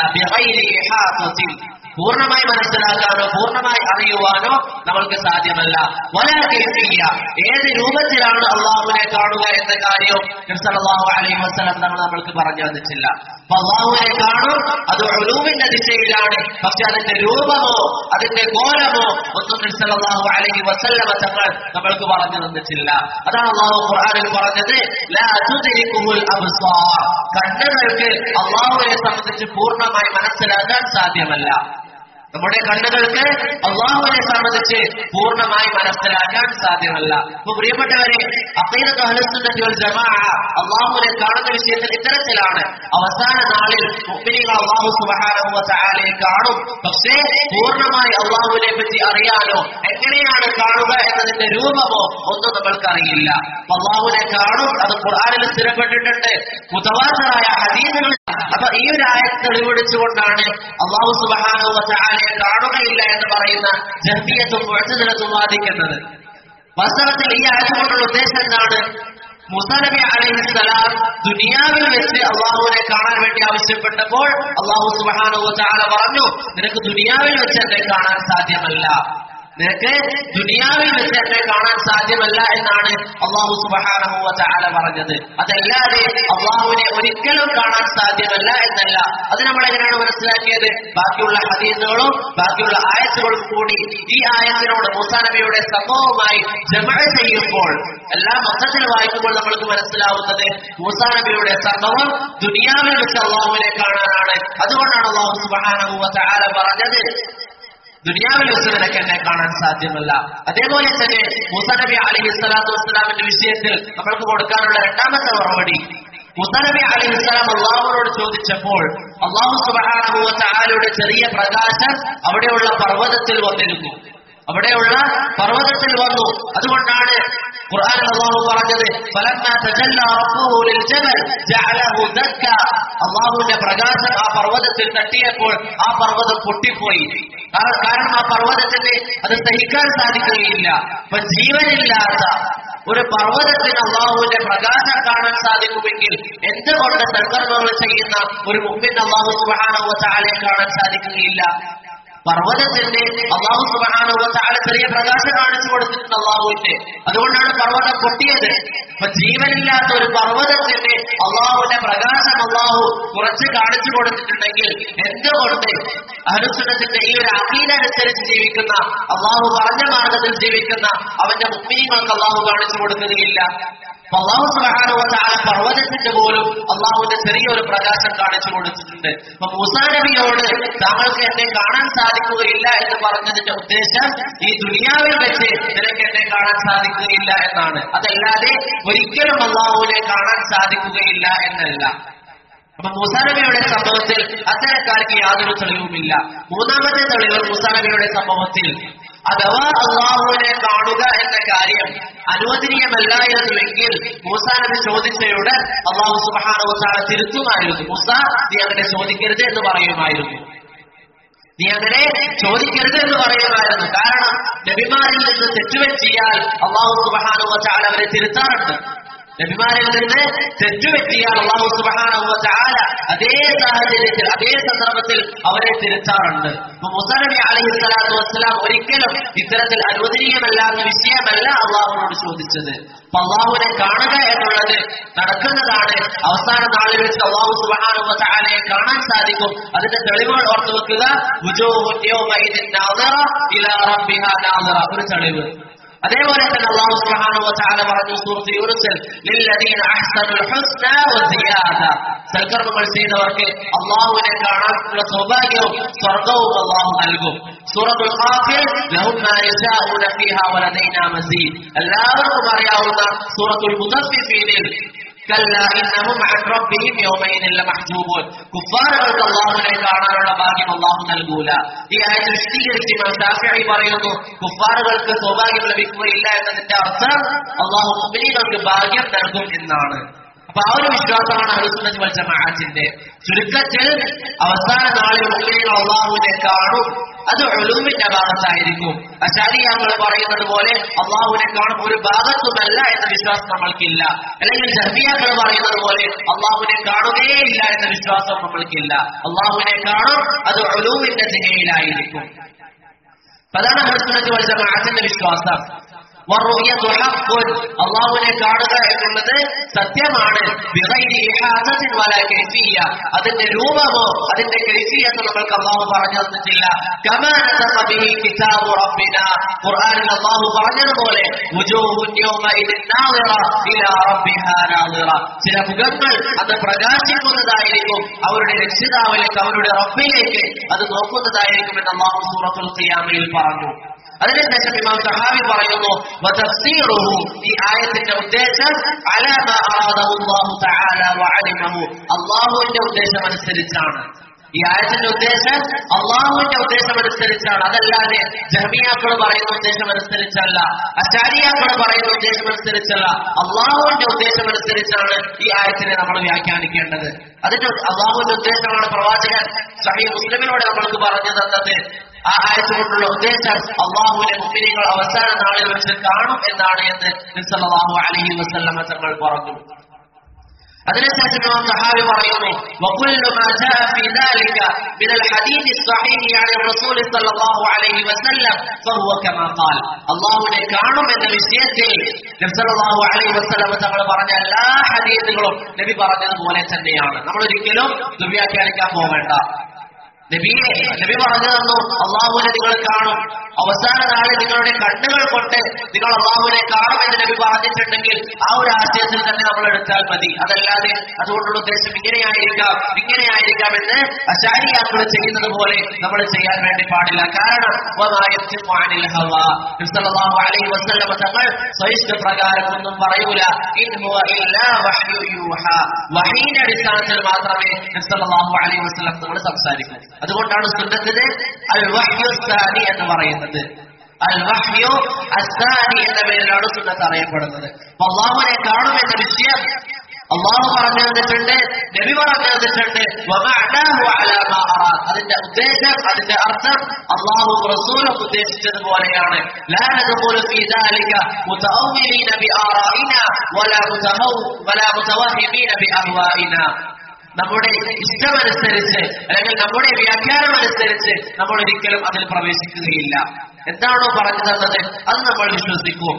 പൂർണ്ണമായി മനസ്സിലാക്കാനോ പൂർണ്ണമായി അറിയുവാനോ നമ്മൾക്ക് സാധ്യമല്ല. ഏത് രൂപത്തിലാണ് അള്ളാഹുവിനെ കാണുക എന്ന കാര്യവും നബി സല്ലല്ലാഹു അലൈഹി വസല്ലം നമ്മൾക്ക് പറഞ്ഞു തന്നിട്ടില്ല. അപ്പൊ അള്ളാഹുവിനെ കാണും, അത് ഉലൂമിന്റെ ദിശയിലാണ്, പക്ഷെ അതിന്റെ രൂപമോ അതിന്റെ കോലമോ ഒന്നും നബി സല്ലല്ലാഹു അലൈഹി വസല്ലം തങ്ങൾ നമ്മൾക്ക് പറഞ്ഞു തന്നിട്ടില്ല. അതാണ് അള്ളാഹു ഖുർആനിൽ പറഞ്ഞത്, ലാ തുദ്രികുൽ അബ്സാർ. കണ്ണുകൾക്ക് അള്ളാഹുവിനെ സംബന്ധിച്ച് പൂർണ്ണമായി മനസ്സിലാക്കാൻ സാധ്യമല്ല. നമ്മുടെ കണ്ണുകൾക്ക് അള്ളാഹുവിനെ സംബന്ധിച്ച് പൂർണ്ണമായി മനസ്സിലാക്കാൻ സാധ്യമല്ല. അപ്പൊ പ്രിയപ്പെട്ടവരെ, അഖീദത്ത് അഹ്ലുസുന്നത്തി വൽ ജമാഅ അള്ളാഹുവിനെ കാണുന്ന വിഷയത്തിൽ ഇത്തരത്തിലാണ്. അവസാന നാളിൽ മുഅ്മിനീങ്ങൾ അള്ളാഹു സുബ്ഹാനഹു വ തആലയെ കാണും, പക്ഷേ പൂർണ്ണമായി അള്ളാഹുവിനെ പറ്റി അറിയാനോ എങ്ങനെയാണ് കാണുക എന്നതിന്റെ രൂപമോ ഒന്നും നമ്മൾക്ക് അറിയില്ല. അള്ളാഹുവിനെ കാണും, അത് ഖുർആനിൽ സ്ഥിരപ്പെട്ടിട്ടുണ്ട്, മുതവാത്തിറായ ഹദീസുകൾ. അപ്പൊ ഈ ഒരു ആയത്ത് തെളിവെടുത്തുകൊണ്ടാണ് അള്ളാഹു സുബ്ഹാനഹു വ തആലയെ കാണുകയില്ല എന്ന് പറയുന്ന ജഹ്മിയ്യത്തും മുഅ്തസിലത്തും വാദിക്കുന്നത്. വാസ്തവത്തിൽ ഈ ആയത്ത് കൊണ്ടുള്ള ഉദ്ദേശം എന്താണ്? മൂസാ നബി അലൈഹിസ്സലാം ദുനിയാവിൽ വെച്ച് അള്ളാഹുവിനെ കാണാൻ വേണ്ടി ആവശ്യപ്പെട്ടപ്പോൾ അള്ളാഹു സുബ്ഹാനഹു വ തആല പറഞ്ഞു, നിനക്ക് ദുനിയാവിൽ വെച്ച് എന്നെ കാണാൻ സാധ്യമല്ല, നിനക്ക് ദുനിയാവിൽ വെച്ച് എന്നെ കാണാൻ സാധ്യമല്ല എന്നാണ് അള്ളാഹു സുബ്ഹാനഹു വ തആല പറഞ്ഞത്. അതല്ലാതെ അള്ളാഹുവിനെ ഒരിക്കലും കാണാൻ സാധ്യമല്ല എന്നല്ല. അത് നമ്മൾ എങ്ങനെയാണ് മനസ്സിലാക്കിയത്? ബാക്കിയുള്ള ഹദീസുകളും ബാക്കിയുള്ള ആയത്തുകളും കൂടി ഈ ആയത്തിനോട് മൂസാ നബിയുടെ സംഭവവുമായി ജമഅ ചെയ്യുമ്പോൾ, എല്ലാം മൊത്തത്തിൽ വായിക്കുമ്പോൾ നമ്മൾക്ക് മനസ്സിലാവുന്നത് മൂസാ നബിയുടെ സംഭവം ദുനിയാവിൽ വെച്ച് അള്ളാഹുവിനെ കാണാനാണ്. അതുകൊണ്ടാണ് അള്ളാഹു സുബ്ഹാനഹു വ തആല പറഞ്ഞത്, ദുനിയാവിൽ വെച്ച് നിനക്ക് എന്നെ കാണാൻ സാധ്യമല്ല. അതേപോലെ തന്നെ മൂസാ നബി അലൈഹിസ്സലാത്തു വസ്സലാമിന്റെ വിഷയത്തിൽ നമ്മൾക്ക് കൊടുക്കാനുള്ള രണ്ടാമത്തെ മറുപടി, മൂസാ നബി അലൈഹിസ്സലാം അള്ളാഹുവിനോട് ചോദിച്ചപ്പോൾ അള്ളാഹു സുബ്ഹാനഹു വ തആലയുടെ ചെറിയ പ്രകാശം അവിടെയുള്ള പർവ്വതത്തിൽ വന്നിരുന്നു, അവിടെയുള്ള പർവ്വതത്തിൽ വന്നു. അതുകൊണ്ടാണ് ഖുർആനിൽ അല്ലാഹു പറഞ്ഞത്, ഫലമ്മാ തജല്ലാ റബ്ബുഹു ലിൽജബൽ ജഅലഹു ദക്ക. അല്ലാഹുവിന്റെ പ്രകാശം ആ പർവ്വതത്തിൽ തട്ടിയപ്പോൾ ആ പർവ്വതം പൊട്ടിപ്പോയി. കാരണം ആ പർവ്വതത്തിന് അത് സഹിക്കാൻ സാധിക്കുകയില്ല. അപ്പൊ ജീവനില്ലാത്ത ഒരു പർവ്വതത്തിന് അല്ലാഹുവിന്റെ പ്രകാശം കാണാൻ സാധിക്കുമെങ്കിൽ എന്തുകൊണ്ട് സൽക്കർമ്മങ്ങൾ ചെയ്യുന്ന ഒരു മുഅ്മിൻ അല്ലാഹു സുബ്ഹാനഹു വ തആലയെ കാണാൻ സാധിക്കുകയില്ല? പർവ്വതത്തിന്റെ അല്ലാഹു സുബ്ഹാനഹു വ തആല ചെറിയ പ്രകാശം കാണിച്ചു കൊടുത്തിട്ടുണ്ട് അല്ലാഹുവിന്റെ. അതുകൊണ്ടാണ് പർവ്വതം പൊട്ടിയത്. അപ്പൊ ജീവനില്ലാത്ത ഒരു പർവ്വതത്തിന്റെ അല്ലാഹുവിന്റെ പ്രകാശം അല്ലാഹു കുറച്ച് കാണിച്ചു കൊടുത്തിട്ടുണ്ടെങ്കിൽ എന്തുകൊണ്ട് അഹ്ലുസുന്നത്തിന്റെ ഈ ഒരു അഖീദ അനുസരിച്ച് ജീവിക്കുന്ന, അല്ലാഹു പറഞ്ഞ മാർഗത്തിൽ ജീവിക്കുന്ന അവന്റെ മുഅ്മിനീങ്ങൾക്ക് അല്ലാഹു കാണിച്ചു കൊടുക്കുകയില്ല? അല്ലാഹു സുബ്ഹാനഹു വ തആല പർവ്വതത്തിന്റെ പോലും അല്ലാഹുവിന്റെ ചെറിയൊരു പ്രകാശം കാണിച്ചു കൊടുത്തിട്ടുണ്ട്. അപ്പൊ മൂസാ നബിയോട് താങ്കൾക്ക് എന്നെ കാണാൻ സാധിക്കുകയില്ല എന്ന് പറഞ്ഞതിന്റെ ഉദ്ദേശം ഈ ദുനിയാവിൽ വെച്ച് നിനക്ക് എന്നെ കാണാൻ സാധിക്കുകയില്ല എന്നാണ്. അതല്ലാതെ ഒരിക്കലും അല്ലാഹുവിനെ കാണാൻ സാധിക്കുകയില്ല എന്നല്ല. അപ്പൊ മൂസാ നബിയുടെ സംഭവത്തിൽ അത്തരക്കാർക്ക് യാതൊരു തെളിവുമില്ല. മൂന്നാമത്തെ തെളിവ് മൂസാ നബിയുടെ സംഭവത്തിൽ, അഥവാ അള്ളാഹുവിനെ കാണുക എന്ന കാര്യം അനുവദനീയമല്ലായിരുന്നുവെങ്കിൽ മൂസാ നബി ചോദിച്ചയുടൻ അള്ളാഹു സുബ്ഹാനഹു വ തആല തിരുത്തുമായിരുന്നു. മൂസാ, നീ അങ്ങനെ ചോദിക്കരുത് എന്ന് പറയുമായിരുന്നു. നീ അങ്ങനെ ചോദിക്കരുത് എന്ന് പറയുമായിരുന്നു. കാരണം നബിമാരിൽ നിന്ന് തെറ്റുപറ്റിയാൽ അള്ളാഹു സുബ്ഹാനഹു വ തആല അവരെ തിരുത്താറുണ്ട്. നബിമാരിൽ നിന്ന് തെറ്റുപറ്റിയാൽ അല്ലാഹു സുബ്ഹാനഹു വ തആല അതേ സാഹചര്യത്തിൽ അതേ സന്ദർഭത്തിൽ അവരെ തിരുത്താറുണ്ട്. മൂസാ നബി അലൈഹിസ്സലാത്തു വസ്സലാം ഒരിക്കലും ഇത്തരത്തിൽ അനുവദനീയമല്ലാത്ത വിഷയമല്ല അള്ളാഹുവിനോട് ചോദിച്ചത്. അപ്പൊ അള്ളാഹുവിനെ കാണുക എന്നുള്ളത് നടക്കുന്നതാണ്. അവസാന നാളിൽ വെച്ച് അല്ലാഹു സുബ്ഹാനഹു വ തആലയെ കാണാൻ സാധിക്കും. അതിന്റെ തെളിവുകൾ ഓർത്തു വെക്കുക. വുജൂഹുൻ യൗമഇദിൻ നാദിറ ഇലാ റബ്ബിഹാ നാദിറ, ഒരു തെളിവ്. അതേപോലെ തന്നെ അല്ലാഹു സുബ്ഹാനഹു വ തആല പറഞ്ഞു സൂറത്ത് യൂനുസിൽ, ലില്ലദീന അഹ്സനുൽ ഹുസ്ന വ സിയാദ. സൽക്കർമ്മങ്ങൾ ചെയ്തവർക്ക് അല്ലാഹുവിനെ കാണാനുള്ള സൗഭാഗ്യവും സ്വർഗ്ഗവും അല്ലാഹു നൽകും. സൂറത്തുൽ ഖാഫിർ, ലഹും മാ യശാഊന ഫീഹാ വലദൈനാ മസീദ്. എല്ലാവർക്കും അറിയാവുന്ന സൂറത്തുൽ മുതഫ്ഫിഫീനിൽ, കല്ലാ ഇന്നഹും അൻ റബ്ബിഹിം യൗമഇദിൻ ലമഹ്ജൂബൂൻ. കുഫാറുകൾക്ക് അല്ലാഹുവിനെ കാണാനുള്ള ഭാഗ്യം അല്ലാഹു നൽകൂല. ഈ ആയത്ത് വിശദീകരിച്ച് ഇമാം ശാഫിഈ പറയുന്നു, കുഫാറുകൾക്ക് സൗഭാഗ്യം ലഭിക്കുകയില്ല എന്നതിന്റെ അർത്ഥം അല്ലാഹു മുഅ്മിനീങ്ങൾക്ക് ഭാഗ്യം നൽകും എന്നാണ്. അപ്പൊ ആ ഒരു വിശ്വാസമാണ് അഹ്ലുസുന്നത്ത് വൽ ജമാഅത്തിന്റെ. ചുരുക്കത്തിൽ അവസാന നാളിൽ മുഅ്മിനീങ്ങൾ അല്ലാഹുവിനെ കാണും. അത് ഉലൂമിന്റെ ഭാഗത്തായിരിക്കും. അശാരിയങ്ങൾ പറയുന്നത് പോലെ അല്ലാഹുവിനെ കാണും ഒരു ഭാഗത്തുമല്ല എന്ന വിശ്വാസം നമ്മൾക്കില്ല. അല്ലെങ്കിൽ ജഹ്മിയകൾ പറയുന്നത് പോലെ അല്ലാഹുവിനെ കാണുകയില്ല എന്ന വിശ്വാസം നമ്മൾക്കില്ല. അല്ലാഹുവിനെ കാണും, അത് ഉലൂമിന്റെ ദിനയിലായിരിക്കും. അതാണ് അഹ്ലുസുന്നത്ത് വൽ ജമാഅത്തിന്റെ വിശ്വാസം. വറുയതു ഹഖ്ഖുൻ, അല്ലാഹുവിനെ കാണുക എന്നുള്ളത് സത്യമാണ്. ബിഗൈരി ഇഹാതത്തിൻ വലാ കൈഫിയ്യ, അതിന്റെ രൂപമോ അതിന്റെ കൈഫിയ്യത്തോ നമുക്ക് അല്ലാഹു പറഞ്ഞു തന്നിട്ടില്ല. കമാ നതഖ ബിഹി കിതാബു റബ്ബിനാ, ഖുർആനിൽ അല്ലാഹു പറഞ്ഞതുപോലെ വുജൂഹുൻ യൗമഇദിൻ നാദിറ ഇലാ റബ്ബിഹാ നാദിറ, ചില മുഖങ്ങൾ അത് പ്രകാശിക്കുന്നതായിരിക്കും അവരുടെ രക്ഷിതാവിലേക്ക്, അവരുടെ റബ്ബിലേക്ക് അത് നോക്കുന്നതായിരിക്കും എന്ന് അല്ലാഹു സൂറത്തുൽ ഖിയാമയിൽ പറഞ്ഞു. അതിനുശേഷം ഇമാം സഹാബി പറയുന്നു വതഫ്സീറുഹു, ഈ ആയത്തിന്റെ ഉദ്ദേശം അലാ മാ അറാദഹു അല്ലാഹു തആല വഅലിമഹു, അല്ലാഹുവിന്റെ ഉദ്ദേശം അനുസരിച്ചാണ്. ഈ ആയത്തിന്റെ ഉദ്ദേശം അല്ലാഹുവിന്റെ ഉദ്ദേശം അനുസരിച്ചാണ്. അതല്ലാതെ ജഹ്മിയാക്കൾ പറയുന്ന ഉദ്ദേശം അനുസരിച്ചല്ല, അശാരിയാക്കൾ പറയുന്ന ഉദ്ദേശം അനുസരിച്ചല്ല. അല്ലാഹുവിന്റെ ഉദ്ദേശം അനുസരിച്ചാണ് ഈ ആയത്തിനെ നമ്മൾ വ്യാഖ്യാനിക്കേണ്ടത്. അതിന്റെ അല്ലാഹുവിന്റെ ഉദ്ദേശമാണ് പ്രവാചകൻ സഹീഹ് മുസ്ലിമിലൂടെ നമ്മൾക്ക് പറഞ്ഞു തന്നത്. ആ ആയത്ത് കൊണ്ടുള്ള ഉദ്ദേശം അല്ലാഹുവിനെ മുഅ്മിനീങ്ങൾ അവസാന നാളിൽ വെച്ച് കാണും എന്നാണ് എന്ന് നബി സല്ലല്ലാഹു അലൈഹി വസല്ലം തങ്ങൾ പറഞ്ഞു. അതിനുശേഷം ഇമാം സഹാബി പറയുന്നു വകുല്ലു മാ ജാഅ ഫീ ദാലിക മിനൽ ഹദീസ് സ്വഹീഹി അൻ റസൂൽ സല്ലല്ലാഹു അലൈഹി വസല്ലം ഫഹുവ കമാ ഖാൽ, അല്ലാഹുവിനെ കാണും എന്ന വിഷയത്തിൽ നബി സല്ലല്ലാഹു അലൈഹി വസല്ലം തങ്ങൾ പറഞ്ഞ എല്ലാ ഹദീസുകളും നബി പറഞ്ഞതുപോലെ തന്നെയാണ്. നമ്മൾ ഒരിക്കലും ദുർവ്യാഖ്യാനിക്കാൻ പോകേണ്ട. നബി പറഞ്ഞു തന്നു അല്ലാഹുവിനെ നിങ്ങൾ കാണും, അവസാന നാളിൽ നിങ്ങളുടെ കണ്ണുകൾ കൊണ്ട് നിങ്ങൾ അല്ലാഹുവിനെ കാണുമെന്ന് നബി പറഞ്ഞിട്ടുണ്ടെങ്കിൽ ആ ഒരു ആശയത്തിൽ തന്നെ നമ്മൾ എടുത്താൽ മതി. അതല്ലാതെ അതുകൊണ്ടുള്ള ഉദ്ദേശം ഇങ്ങനെയായിരിക്കാം എന്ന് അശാരിയാക്കൾ ചെയ്യുന്നത് പോലെ നമ്മൾ ചെയ്യാൻ വേണ്ടി പാടില്ല. കാരണം സല്ലല്ലാഹു അലൈഹി വസല്ലം തങ്ങൾ സ്വയിഷ്ടപ്രകാരം ഒന്നും പറയൂല. ഇൻ ഹുവ ഇല്ലാ വഹ്യു യൂഹാ, വഹീന്റെ അടിസ്ഥാനത്തിൽ മാത്രമേ സല്ലല്ലാഹു അലൈഹി വസല്ലം തങ്ങൾ സംസാരിക്കൂ. അതുകൊണ്ടാണ് സുന്നത്തിന് അൽ വഹ്യു സാനി എന്ന് പറയുന്നത്. അൽ വഹ്യു അസ്സാനി എന്ന പേരിലാണ് സുന്നത്ത് അറിയപ്പെടുന്നത്. അപ്പൊ അല്ലാഹുവിനെ കാണുമെന്ന വിഷയം അല്ലാഹു പറഞ്ഞു തന്നിട്ടുണ്ട്, നബി പറഞ്ഞു തന്നിട്ടുണ്ട്. അതിന്റെ ഉദ്ദേശം, അതിന്റെ അർത്ഥം അല്ലാഹു റസൂലും ഉദ്ദേശിച്ചതുപോലെയാണ്. ലാ നഖൂലു ഫീ ദാലിക മുതഅവ്വിലീന ബിആറാഇനാ വലാ മുതവഹിമീന ബിഅഹ്വാഇനാ, നമ്മുടെ ഇഷ്ടമനുസരിച്ച് അല്ലെങ്കിൽ നമ്മുടെ വ്യാഖ്യാനം അനുസരിച്ച് നമ്മൾ ഒരിക്കലും അതിൽ പ്രവേശിക്കുകയില്ല. എന്താണോ പറഞ്ഞു തന്നത് അത് നമ്മൾ വിശ്വസിക്കും.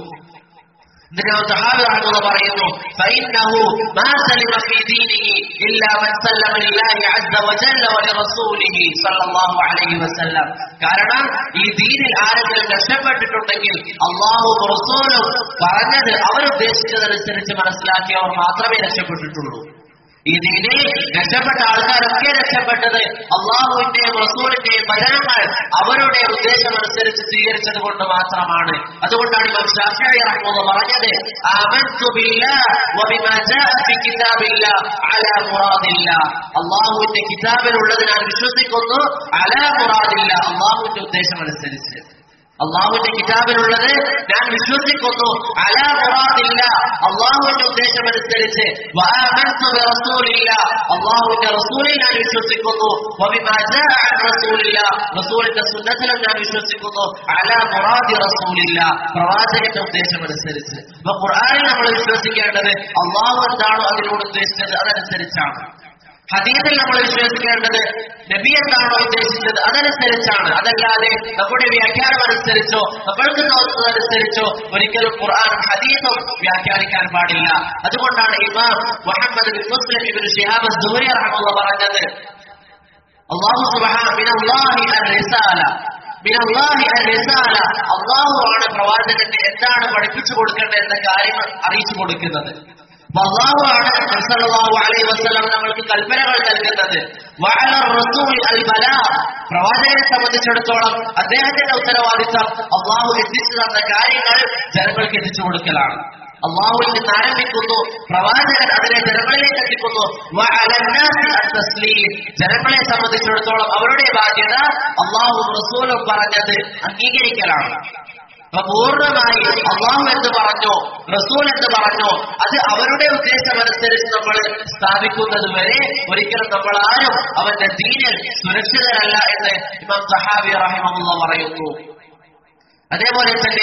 സഹാബി റഹ്മത്തുള്ളാഹി പറയുന്നു ഫഇന്നഹു മാ സലിമ ഫീ ദീനിഹി ഇല്ലാ മൻ സല്ലമ ലില്ലാഹി അസ്സ വജല്ല വലിറസൂലിഹി സ്വല്ലല്ലാഹു അലൈഹി വസല്ലം. കാരണം ഈ ദീനിൽ ആരെങ്കിലും രക്ഷപ്പെട്ടിട്ടുണ്ടെങ്കിൽ അല്ലാഹുവും റസൂലും പറഞ്ഞത് അവരുദ്ദേശിച്ചതനുസരിച്ച് മനസ്സിലാക്കിയവർ മാത്രമേ രക്ഷപ്പെട്ടിട്ടുള്ളൂ. ഈ ദീനിൽ രക്ഷപ്പെട്ട ആൾക്കാരൊക്കെ രക്ഷപ്പെട്ടത് അല്ലാഹുവിന്റെയും റസൂലിന്റെയും വചനങ്ങൾ അവരുടെ ഉദ്ദേശമനുസരിച്ച് സ്വീകരിച്ചത് കൊണ്ട് മാത്രമാണ്. അതുകൊണ്ടാണ് ഇമാം ശാഫിഈ റഹ്മത്തുള്ളാഹി പറഞ്ഞത് ആമൻതു ബില്ലാഹി വബിമാ ജാഅ ഫി കിതാബില്ലാഹി അലാ മുറാദില്ലാഹ്, അല്ലാഹുവിന്റെ കിതാബിലുള്ളത് ഞാൻ വിശ്വസിക്കുന്നു, അലാ മുറാദില്ലാഹ്, അല്ലാഹുവിന്റെ ഉദ്ദേശമനുസരിച്ച്. അള്ളാഹുവിന്റെ കിതാബിലുള്ളത് ഞാൻ വിശ്വസിക്കുന്നു, അലാ മുറാദില്ലാഹ്, അള്ളാഹുവിന്റെ ഉദ്ദേശമനുസരിച്ച്. വആമൻതു ബിറസൂലില്ലാഹ്, അള്ളാഹുവിന്റെ റസൂലിൽ ഞാൻ വിശ്വസിക്കുന്നു. വബിമാ ജാഅ അൻ റസൂലില്ലാഹ്, റസൂലിന്റെ സുന്നത്തിലും ഞാൻ വിശ്വസിക്കുന്നു, അലാ മുറാദി റസൂലില്ലാഹ്, പ്രവാചകന്റെ ഉദ്ദേശമനുസരിച്ച്. അപ്പൊ ഖുർആനിൽ നമ്മൾ വിശ്വസിക്കേണ്ടത് അള്ളാഹു എന്താണോ അതിലൂടെ ഉദ്ദേശിച്ചത് അതനുസരിച്ചാണ്. ഹദീസിൽ നമ്മൾ വിശ്വസിക്കേണ്ടത് നബി എന്താണോ ഉദ്ദേശിച്ചത് അതനുസരിച്ചാണ്. അതല്ലാതെ നമ്മുടെ വ്യാഖ്യാനം അനുസരിച്ചോ നമ്മൾക്ക് തോന്നുന്നതനുസരിച്ചോ ഒരിക്കലും ഖുർആനും ഹദീസും വ്യാഖ്യാനിക്കാൻ പാടില്ല. അതുകൊണ്ടാണ് ഇമാം Muhammad bin Muslim ibn Shihab az Zuhri റഹ്മത്തുള്ളാഹി പറഞ്ഞത് അല്ലാഹു സുബ്ഹാനഹു മിനല്ലാഹി അർ-റിസാല, മിനല്ലാഹി അർ-റിസാല, അല്ലാഹുവാണ് പ്രവാചകന്റെ എന്താണ് പഠിപ്പിച്ചു കൊടുക്കേണ്ടത് എന്ന കാര്യം അറിയിച്ചു കൊടുക്കുന്നത്. അല്ലാഹുവാണ് നബി സല്ലല്ലാഹു അലൈഹി വസല്ലം നമ്മൾക്ക് കൽപ്പനകൾ നൽകുന്നത്. വഅല റസൂൽ അൽ ബലാഗ്, പ്രവാചകനെ സംബന്ധിച്ചിടത്തോളം അദ്ദേഹത്തിന്റെ ഉത്തരവാദിത്തം അല്ലാഹു എത്തിച്ചു തന്ന കാര്യങ്ങൾ ജനങ്ങൾക്ക് എത്തിച്ചു കൊടുക്കലാണ്. അല്ലാഹുവിൽ നിന്ന് ആരംഭിക്കുന്നു, പ്രവാചകൻ അതിനെ ജനങ്ങളിലേക്ക് എത്തിക്കുന്നു. വഅലന്നാസി അത്തസ്ലീം, ജനങ്ങളെ സംബന്ധിച്ചിടത്തോളം അവരുടെ ബാധ്യത അല്ലാഹു റസൂലും പറഞ്ഞത് അംഗീകരിക്കലാണ്. അപ്പൊ പൂർണ്ണമായി അള്ളാഹു എന്ന് പറഞ്ഞോ റസൂൽ എന്ന് പറഞ്ഞോ അത് അവരുടെ ഉദ്ദേശമനുസരിച്ച് നമ്മൾ സ്ഥാപിക്കുന്നത് വരെ ഒരിക്കലും നമ്മൾ ആരും അവന്റെ ദീനിൽ സുരക്ഷിതരല്ല എന്ന് ഇമാം സഹാബി റഹിമഹുല്ലാഹ് പറയുന്നു. അതേപോലെ തന്നെ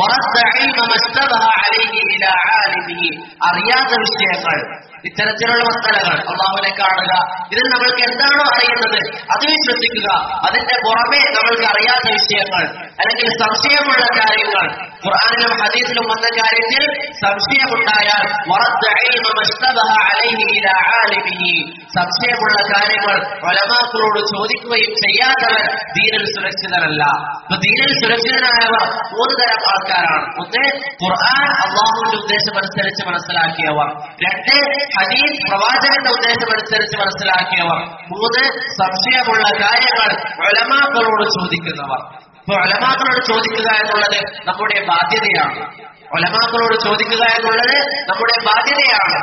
അറിയാത്ത വിഷയങ്ങൾ, ഇത്തരത്തിലുള്ള മസലകൾ, അള്ളാഹുവിനെ കാണുക, ഇതിൽ നമ്മൾക്ക് എന്താണോ അറിയുന്നത് അത് വിശ്വസിക്കുക. അതിന്റെ പുറമെ നമ്മൾക്ക് അറിയാത്ത വിഷയങ്ങൾ അല്ലെങ്കിൽ സംശയമുള്ള കാര്യങ്ങൾ, ഖുർആനിലും ഹദീസിലും വന്ന കാര്യത്തിൽ സംശയമുണ്ടായാൽ സംശയമുള്ള കാര്യങ്ങൾ ഉലമാക്കളോട് ചോദിക്കുകയും ചെയ്യാത്തവർ ദീനിൽ സുരക്ഷിതരല്ല. അപ്പൊ ദീനിൽ സുരക്ഷിതരായവർ 3 തരം ആൾക്കാരാണ്. 1, ഖുർആൻ അള്ളാഹുവിന്റെ ഉദ്ദേശമനുസരിച്ച് മനസ്സിലാക്കിയവർ. 2, ഹദീസ് പ്രവാചകന്റെ ഉദ്ദേശമനുസരിച്ച് മനസ്സിലാക്കിയവർ. 3, സംശയമുള്ള കാര്യങ്ങൾ ഉലമാക്കളോട് ചോദിക്കുന്നവർ. ഇപ്പൊ ഉലമാക്കളോട് ചോദിക്കുക എന്നുള്ളത് നമ്മുടെ ബാധ്യതയാണ്. ഉലമാക്കളോട് ചോദിക്കുക എന്നുള്ളത് നമ്മുടെ ബാധ്യതയാണ്.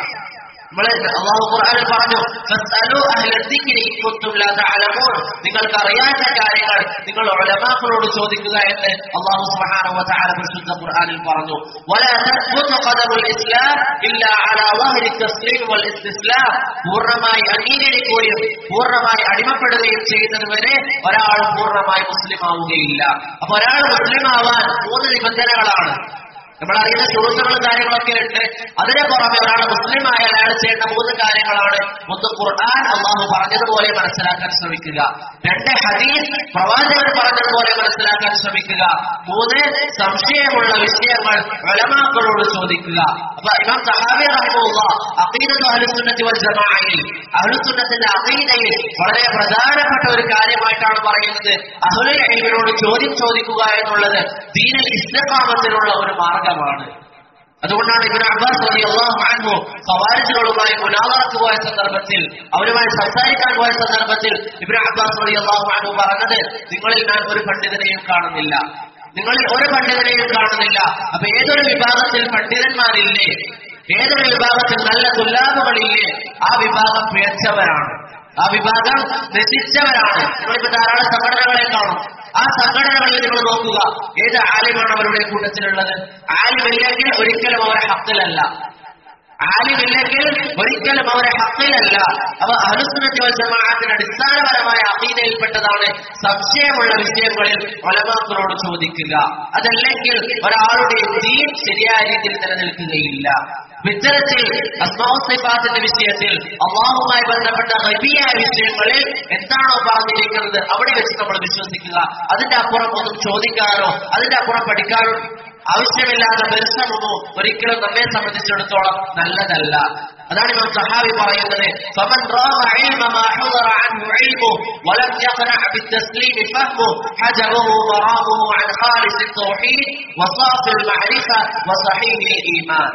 അല്ലാഹു ഖുർആനിൽ പറഞ്ഞു, ഫസ്അലു അഹ്ല ദിക്രി ഇൻ കുൻതും ലാ തഅലമൂൻ, നിങ്ങൾക്ക് അറിയാത്ത കാര്യങ്ങൾ നിങ്ങൾ ഉലമാക്കളോട് ചോദിക്കുക എന്ന് അല്ലാഹു സുബ്ഹാനഹു വ തആല പരിശുദ്ധ ഖുർആനിൽ പറഞ്ഞു. വലാ തസ്ബുതു ഖദമുൽ ഇസ്ലാം ഇല്ലാ അലാ വഹരി തസ്ലീം വൽ ഇസ്തിസ്ലാം, പൂർണ്ണമായി അംഗീകരിക്കുകയും പൂർണ്ണമായി അടിമപ്പെടുകയും ചെയ്യുന്നത് വരെ ഒരാൾ പൂർണ്ണമായി മുസ്ലിം ആവുകയില്ല. അപ്പൊ ഒരാൾ മുസ്ലിം ആവാൻ 3 നിബന്ധനകളാണ്. നമ്മളറിയുന്ന സുഹൃത്തുക്കളും കാര്യങ്ങളൊക്കെ ഉണ്ട്. അതിനെ പുറമെ ഒരാൾ മുസ്ലിം ആയാൽ അയാൾ ചെയ്യേണ്ട 3 കാര്യങ്ങളാണ്. 1, ഖുർആൻ അള്ളാഹു പറഞ്ഞതുപോലെ മനസ്സിലാക്കാൻ ശ്രമിക്കുക. 2, ഹദീസ് പ്രവാചകൻ പറഞ്ഞതുപോലെ മനസ്സിലാക്കാൻ ശ്രമിക്കുക. 3, സംശയമുള്ള വിഷയങ്ങൾ ഉലമാക്കളോട് ചോദിക്കുക. അപ്പൊ ഇമാം സഹാബി റഹിമഹുല്ലാഹ് അഖീദത്തു അഹ്ലുസുന്നത്തി വൽ ജമാഅയിൽ, അഹ്ലുസുന്നത്തിന്റെ അഖീദയിൽ വളരെ പ്രധാനപ്പെട്ട ഒരു കാര്യമായിട്ടാണ് പറയുന്നത്, അഹ്ലുൽ ഇൽമിനോട് ചോദ്യം ചോദിക്കുക എന്നുള്ളത് ദീനിൽ ഇസ്തിഖാമത്തിനുള്ള ഒരു മാർഗമാണ്. അതുകൊണ്ടാണ് ഇബ്നു അബ്ബാസ് റളിയല്ലാഹു അൻഹു ഖവാരിജുകളുമായി മുനാദറക്ക് പോയ സന്ദർഭത്തിൽ, അവരുമായി സംസാരിക്കാൻ പോയ സന്ദർഭത്തിൽ ഇബ്നു അബ്ബാസ് റളിയല്ലാഹു അൻഹു പറഞ്ഞത്, നിങ്ങളിൽ ഞാൻ ഒരു പണ്ഡിതനെയും കാണുന്നില്ല, നിങ്ങളിൽ ഒരു പണ്ഡിതനെയും കാണുന്നില്ല. അപ്പൊ ഏതൊരു വിഭാഗത്തിൽ പണ്ഡിതന്മാരില്ലേ, ഏതൊരു വിഭാഗത്തിൽ നല്ല തുല്ലാബുകളില്ലേ, ആ വിഭാഗം പിഴച്ചവരാണ്, ആ വിഭാഗം നശിച്ചവരാണ്. നിങ്ങളിപ്പോ ധാരാളം സംഘടനകളെ കാണും. ആ സംഘടനകളിൽ നിങ്ങൾ നോക്കുക, ഏത് ആലിമാണ് അവരുടെ കൂട്ടത്തിലുള്ളത്? ആലിമില്ലെങ്കിൽ ഒരിക്കലും അവരെ ഹക്കിലല്ല, ആലിമില്ലെങ്കിൽ ഒരിക്കലും അവരെ ഹക്കിലല്ല. അപ്പൊ അഹ്ലുസുന്നത്തി വൽ ജമാഅത്തിന്റെ അടിസ്ഥാനപരമായ അഖീദയിൽപ്പെട്ടതാണ് സംശയമുള്ള വിഷയങ്ങളിൽ ഉലമാക്കളോട് ചോദിക്കുക. അതല്ലെങ്കിൽ ഒരാളുടെ ദീൻ ശരിയായ രീതിയിൽ നിലനിൽക്കുകയില്ല. ഇത്തരത്തിൽ അസ്മാഉ സിഫാത്തിന്റെ വിഷയത്തിൽ അല്ലാഹുവുമായി ബന്ധപ്പെട്ട ഗൈബിയായ വിഷയങ്ങളിൽ എന്താണോ പറഞ്ഞിരിക്കുന്നത് അവിടെ വെച്ച് നമ്മൾ വിശ്വസിക്കുക. അതിന്റെ അപ്പുറം ഒന്നും ചോദിക്കാനോ അതിന്റെ അപ്പുറം പഠിക്കാനോ ആവശ്യമില്ലാത്ത പരിശ്രമമോ ഒരിക്കലും നമ്മെ സംബന്ധിച്ചിടത്തോളം നല്ലതല്ല. അതാണ് ഇമാം സഹാബി പറയുന്നത്, ഫമൻ റാമ ഇൽമ മാ ഹുദറ അൻഹു ഇൽമു വലം യഖന ബിത്തസ്ലീം ഫഹ്മു ഹജറഹു വറാമുഹു അൻ ഖാലിസ് തൗഹീദ് വസാഫിൽ മഅരിഫ വസഹീഹ് ഈമാൻ.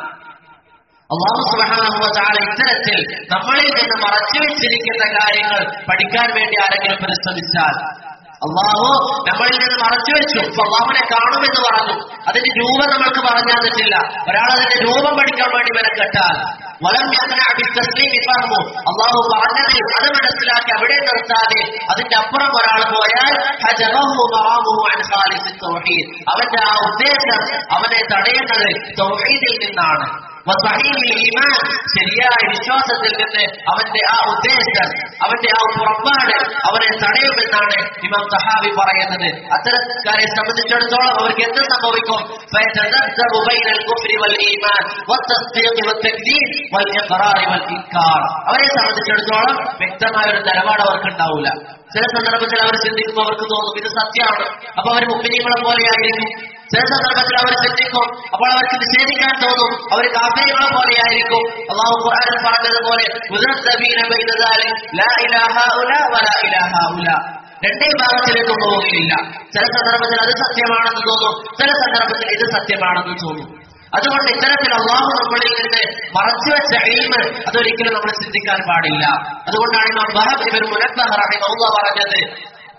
അല്ലാഹു സുബ്ഹാനഹു വ തആല ഇത്തരത്തിൽ നമ്മളിൽ നിന്ന് മറച്ചു വെച്ചിരിക്കുന്ന കാര്യങ്ങൾ പഠിക്കാൻ വേണ്ടി ആരെങ്കിലും പരിശ്രമിച്ചാൽ, അള്ളാഹു നമ്മളിൽ നിന്ന് മറച്ചു വെച്ചു, അള്ളാഹുവിനെ കാണുമെന്ന് പറഞ്ഞു, അതിന്റെ രൂപം നമ്മൾക്ക് പറഞ്ഞു തന്നിട്ടില്ല, ഒരാൾ അതിന്റെ രൂപം പഠിക്കാൻ വേണ്ടി മെനക്കെട്ടാൽ, അള്ളാഹു പറഞ്ഞത് അത് മനസ്സിലാക്കി അവിടെ നിർത്താതെ അതിന്റെ അപ്പുറം ഒരാൾ പോയാൽ അവന്റെ ആ ഉദ്ദേശം അവനെ തടയുന്നത് തൗഹീദിൽ നിന്നാണ്, ഈമാൻ ശരിയായ വിശ്വാസത്തിൽ നിന്ന് അവന്റെ ആ ഉദ്ദേശം അവന്റെ ആ പുറപ്പാട് അവനെ തടയുമെന്നാണ് ഇമാം സഹാബി പറയുന്നത്. അത്തരക്കാരെ സംബന്ധിച്ചിടത്തോളം അവർക്ക് എന്ത് സംഭവിക്കും? അവരെ സംബന്ധിച്ചിടത്തോളം വ്യക്തമായ ഒരു നിലപാട് അവർക്ക് ഉണ്ടാവില്ല. ചില സന്ദർഭത്തിൽ അവർ ചിന്തിക്കുമ്പോൾ അവർക്ക് തോന്നും ഇത് സത്യമാണ്, അപ്പൊ അവർ മുഅ്മിനീങ്ങളെ പോലെയായിരിക്കും. ചില സന്ദർഭത്തിൽ അവർ ചിന്തിക്കും, അപ്പോൾ അവർക്ക് നിഷേധിക്കാൻ തോന്നും, അവർ കാഫിറുകളെ പോലെയായിരിക്കും. അല്ലാഹു ഖുർആനിൽ പറഞ്ഞതുപോലെ രണ്ടേ ഭാഗത്തിലേക്കും പോവുകയില്ല. ചില സന്ദർഭത്തിൽ അത് സത്യമാണെന്ന് തോന്നും, ചില സന്ദർഭത്തിൽ ഇത് സത്യമാണെന്ന് തോന്നും. അതുകൊണ്ട് ഇത്തരത്തിൽ അല്ലാഹു നമ്മളിൽ നിന്ന് മറച്ചുവെച്ച ഇൽമ് അതൊരിക്കലും നമ്മൾ ചിന്തിക്കാൻ പാടില്ല. അതുകൊണ്ടാണ് ഇമാം വഹബ് ഇബ്നു മുനബ്ബഹ് റഹിമഹുല്ലാഹ് പറഞ്ഞത്,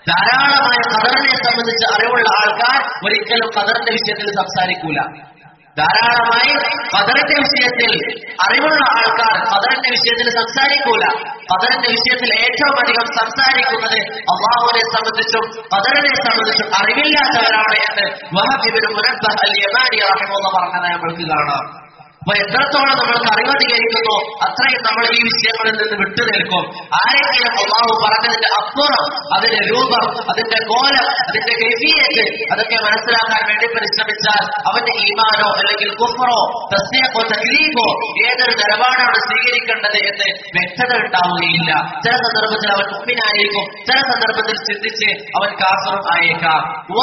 ധാരാളമായ ഖദറിനെ സംബന്ധിച്ച് അറിവുള്ള ആൾക്കാർ ഒരിക്കലും ഖദറിന്റെ വിഷയത്തിൽ സംസാരിക്കൂല. ധാരാളമായി ഖദറിന്റെ വിഷയത്തിൽ അറിവുള്ള ആൾക്കാർ ഖദറിന്റെ വിഷയത്തിൽ സംസാരിക്കൂല. ഖദറിന്റെ വിഷയത്തിൽ ഏറ്റവും അധികം സംസാരിക്കുന്നത് അല്ലാഹുവിനെ സംബന്ധിച്ചും ഖദറിനെ സംബന്ധിച്ചും അറിവില്ലാത്തവരാണ് എന്ന് വഹബ് ഇബ്നു മുനബ്ബഹ് അൽ-യമാനി റഹിമഹുല്ലാഹ് പറഞ്ഞതായി നമ്മൾക്ക് കാണാം. അപ്പൊ എത്രത്തോളം നമ്മൾക്ക് അറിവധികരിക്കുന്നു അത്രയും നമ്മൾ ഈ വിഷയങ്ങളിൽ നിന്ന് വിട്ടുനിൽക്കും. ആരെങ്കിലും അല്ലാഹു പറഞ്ഞതിന്റെ അപ്പുറം അതിന്റെ രൂപം, അതിന്റെ കോലം, അതിന്റെ കൈഫിയത്ത് അതൊക്കെ മനസ്സിലാക്കാൻ വേണ്ടി പരിശ്രമിച്ചാൽ അവന്റെ ഈമാനോ അല്ലെങ്കിൽ കുഫ്റോ തസ്ദീഖോ തക്ലീഫോ ഏതൊരു നിലപാടാണ് സ്വീകരിക്കേണ്ടത് എന്ന് വ്യക്തത ഉണ്ടാവുകയില്ല. ചില സന്ദർഭത്തിൽ അവൻ മുഅ്മിനായിരിക്കും, ചില സന്ദർഭത്തിൽ ചിന്തിച്ച് അവൻ കാഫിറും ആയേക്കാം.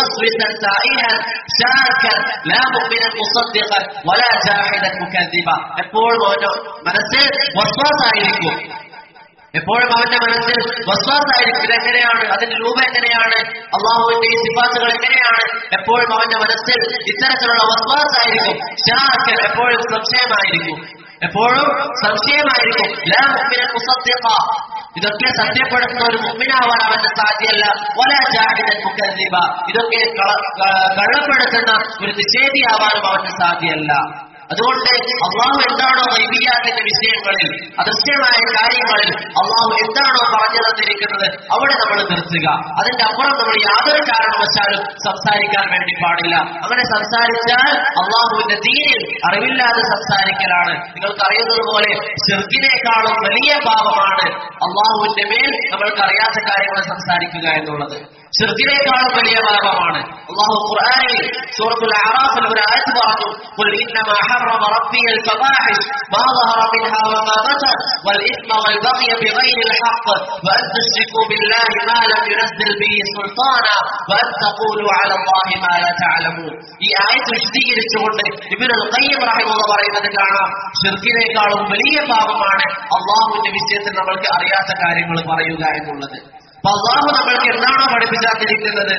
എപ്പോഴും അവന്റെ മനസ്സിൽ വസ്വാസായിരിക്കും, എപ്പോഴും അവന്റെ മനസ്സിൽ വസ്വാസായിരിക്കും. ഇതെങ്ങനെയാണ്, അതിന്റെ രൂപം എങ്ങനെയാണ്, അള്ളാഹുവിന്റെ ഈ സിഫാത്തുകൾ എങ്ങനെയാണ്, എപ്പോഴും അവന്റെ മനസ്സിൽ ഇത്തരത്തിലുള്ള വസ്വാസായിരിക്കും. ഷാക്കർ എപ്പോഴും സംശയമായിരിക്കും, എപ്പോഴും സംശയമായിരിക്കും. ലാ മുഅ്മിനൻ മുസദ്ദിഖ, ഇതൊക്കെ സത്യപ്പെടുത്തുന്ന ഒരു മുഅ്മിനാവാൻ അവന്റെ സാധ്യമല്ല. വലാ ജാഹിദൻ മുകദ്ദിബ, ഇതൊക്കെ കള്ളപ്പെടുത്തുന്ന ഒരു നിഷേധിയാവാനും അവന്റെ സാധ്യമല്ല. അതുകൊണ്ട് അള്ളാഹു എന്താണോ ഗൈബിയാത്തിന്റെ വിഷയങ്ങളിൽ, അദൃശ്യമായ കാര്യങ്ങളിൽ അള്ളാഹു എന്താണോ പറഞ്ഞു തന്നിരിക്കുന്നത് അവിടെ നമ്മൾ നിർത്തുക. അതിന്റെ അപ്പുറം നമ്മൾ യാതൊരു കാരണവശാലും സംസാരിക്കാൻ വേണ്ടി പാടില്ല. അങ്ങനെ സംസാരിച്ചാൽ അള്ളാഹുവിന്റെ ദീനിൽ അറിവില്ലാതെ സംസാരിക്കലാണ്. നിങ്ങൾക്ക് അറിയുന്നത് പോലെ ശിർക്കിനേക്കാളും വലിയ പാപമാണ് അള്ളാഹുവിന്റെ മേൽ നമ്മൾക്ക് അറിയാത്ത കാര്യങ്ങൾ സംസാരിക്കുക എന്നുള്ളത്. ശിർക്കിനേക്കാളും വലിയ പാപമാണ്. അള്ളാഹു ഖുർആനിൽ സൂറത്തുൽ അഅറാഫിൽ ഒരു ആയത്ത് പറഞ്ഞു, ഖുൽ ഇന്നമാ حرم ربي الفواحش ما ظهر منها وما بطن والإثم والبغي بغير الحق وأن تشركوا بالله ما لم ينزل به سلطانا وأن تقولوا على الله ما لا تعلمون. ഈ ആയത്ത് വിശദീകരിച്ചുകൊണ്ട് ഇബ്നുൽ ഖയ്യിം റഹിമഹുല്ലാഹ് പറയുന്നത് കാണാം, ശിർക്കിനേക്കാളും വലിയ പാപമാണ് അള്ളാഹുവിന്റെ വിഷയത്തിൽ നമ്മൾക്ക് അറിയാത്ത കാര്യങ്ങൾ പറയുക എന്നുള്ളത്. അപ്പൊ അള്ളാഹു നമ്മൾക്ക് എന്താണോ പഠിപ്പിച്ചാത്തിരിക്കുന്നത്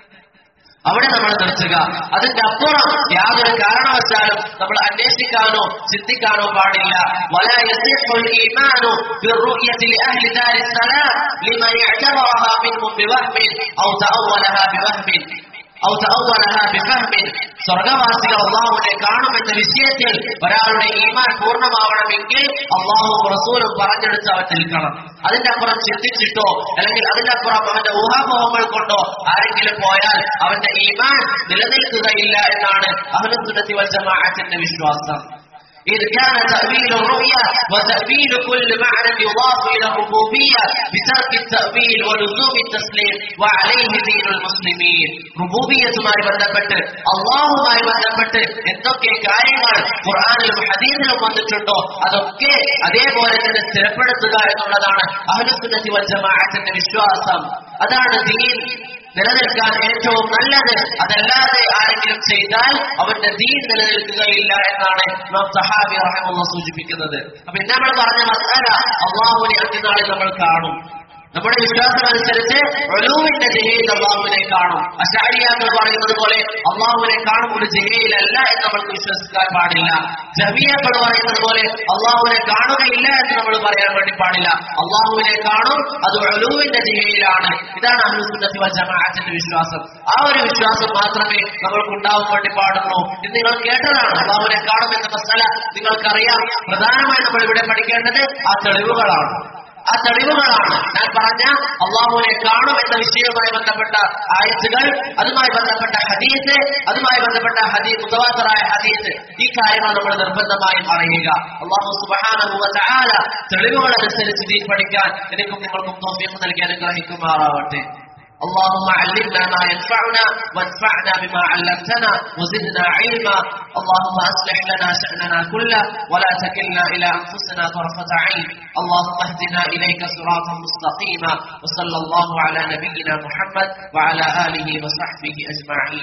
അവിടെ നമ്മൾ നിർത്തുക. അതിന്റെ അപ്പുറം യാതൊരു കാരണവശാലും നമ്മൾ അന്വേഷിക്കാനോ ചിന്തിക്കാനോ പാടില്ല. വലാ യസിഹുൽ ഈമാനു ബിറുയതി ലിഅഹ്ലി ദാരിസ് സലാം ലിമൻ യഅ്തബറഹാ മിൻഹും ബിവഹ്മിൻ ഔ തഅവ്വലഹാ ബിവഹ്മിൻ ഔ തഅവ്വലഹാ ബിഫഹ്മിൻ. സ്വർഗവാസികൾ അള്ളാഹുവിനെ കാണുമെന്ന വിഷയത്തിൽ ഒരാളുടെ ഈമാൻ പൂർണ്ണമാവണമെങ്കിൽ അള്ളാഹുവും റസൂലും പറഞ്ഞെടുത്ത് അവൻ നിൽക്കണം. അതിന്റെ അപ്പുറം ചിന്തിച്ചിട്ടോ അല്ലെങ്കിൽ അതിന്റെ അപ്പുറം അവന്റെ ഊഹാപോഹങ്ങൾ കൊണ്ടോ ആരെങ്കിലും പോയാൽ അവന്റെ ഈമാൻ നിലനിൽക്കുകയില്ല എന്നാണ് അഹ്ലുസ് സുന്നത്തി വൽ ജമാഅത്തിന്റെ വിശ്വാസം. إذ كان تأويل الرؤيا وتأويل كل معنى يضاف إلى الربوبية بترك التأويل ولزوم التسليم وعليه دين المسلمين. റുബൂബിയ്യത്തുമായി ബന്ധപ്പെട്ട് അള്ളാഹുമായി ബന്ധപ്പെട്ട് എന്തൊക്കെ കാര്യങ്ങൾ ഖുർആനിലും ഹദീസിലും വന്നിട്ടുണ്ടോ അതൊക്കെ അതേപോലെ തന്നെ സ്ഥിരപ്പെടുത്തുക എന്നുള്ളതാണ് അഹ്ലുസ് സുന്നത്തി വൽ ജമാഅത്തിന്റെ വിശ്വാസം. അതാണ് ദീൻ നിലനിൽക്കാൻ ഏറ്റവും നല്ലത്. അതല്ലാതെ ആരെങ്കിലും ചെയ്താൽ അവന്റെ ദീൻ നിലനിൽക്കുകയില്ല എന്നാണ് ഇമാം സഹാബി റഹിമഹുല്ലാഹ് സൂചിപ്പിക്കുന്നത്. അപ്പൊ ഇന്ന് നമ്മൾ പറഞ്ഞ മസ്അല അള്ളാഹുവിനെ അന്ത്യനാളിൽ നമ്മൾ കാണും. നമ്മുടെ വിശ്വാസം അനുസരിച്ച് ഉലൂവിന്റെ ജിഹയിൽ അള്ളാഹുവിനെ കാണും. അശ്അരിയാക്കൾ പറയുന്നത് പോലെ അള്ളാഹുവിനെ കാണും ഒരു ജിഹയിലല്ല എന്ന് നമ്മൾക്ക് വിശ്വസിക്കാൻ പാടില്ല. ജഹ്മിയ്യകൾ പറയുന്നത് പോലെ അള്ളാഹുവിനെ കാണുകയില്ല എന്ന് നമ്മൾ പറയാൻ വേണ്ടി പാടില്ല. അള്ളാഹുവിനെ കാണും, അത് ഉലൂവിന്റെ ജിഹയിലാണ്. ഇതാണ് അഹ്ലുസ് സുന്നത്തി വൽ ജമാഅത്തിന്റെ വിശ്വാസം. ആ ഒരു വിശ്വാസം മാത്രമേ നമ്മൾക്ക് ഉണ്ടാവാൻ വേണ്ടി പാടുള്ളൂ. ഇത് നിങ്ങൾ കേട്ടതാണ്, അള്ളാഹുവിനെ കാണും എന്ന മസല നിങ്ങൾക്കറിയാം. പ്രധാനമായി നമ്മൾ ഇവിടെ പഠിക്കേണ്ടത് ആ തെളിവുകളാണ്. ആ തെളിവുകളാണ് ഞാൻ പറഞ്ഞ അള്ളാഹുവിനെ കാണും എന്ന വിഷയവുമായി ബന്ധപ്പെട്ട ആയത്തുകൾ, അതുമായി ബന്ധപ്പെട്ട ഹദീസ്, അതുമായി ബന്ധപ്പെട്ട മുതവാത്തിറായ ഹദീസ്. ഈ കാര്യങ്ങൾ നമ്മൾ നിർബന്ധമായും അറിയുക. അല്ലാഹു സുബ്ഹാനഹു വ തആല തെളിവുകൾ അനുസരിച്ച് ദീൻ പഠിക്കാൻ എനിക്കും നിങ്ങൾക്കും തൗഫീഖ് നൽകി അനുഗ്രഹിക്കുമാറാവട്ടെ. اللهم علمنا ما ينفعنا وانفعنا بما علمتنا وزدنا علما. اللهم أصلح لنا شأننا كله ولا تكلنا إلى أنفسنا طرفة عين. اللهم اهدنا إليك صراطا مستقيما. وصلى الله على نبينا محمد وعلى آله وصحبه أجمعين.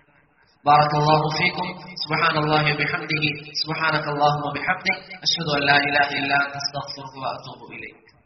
بارك الله فيكم. سبحان الله وبحمده. سبحانك اللهم وبحمدك أشهد أن لا إله إلا أنت أستغفرك وأتوب إليك.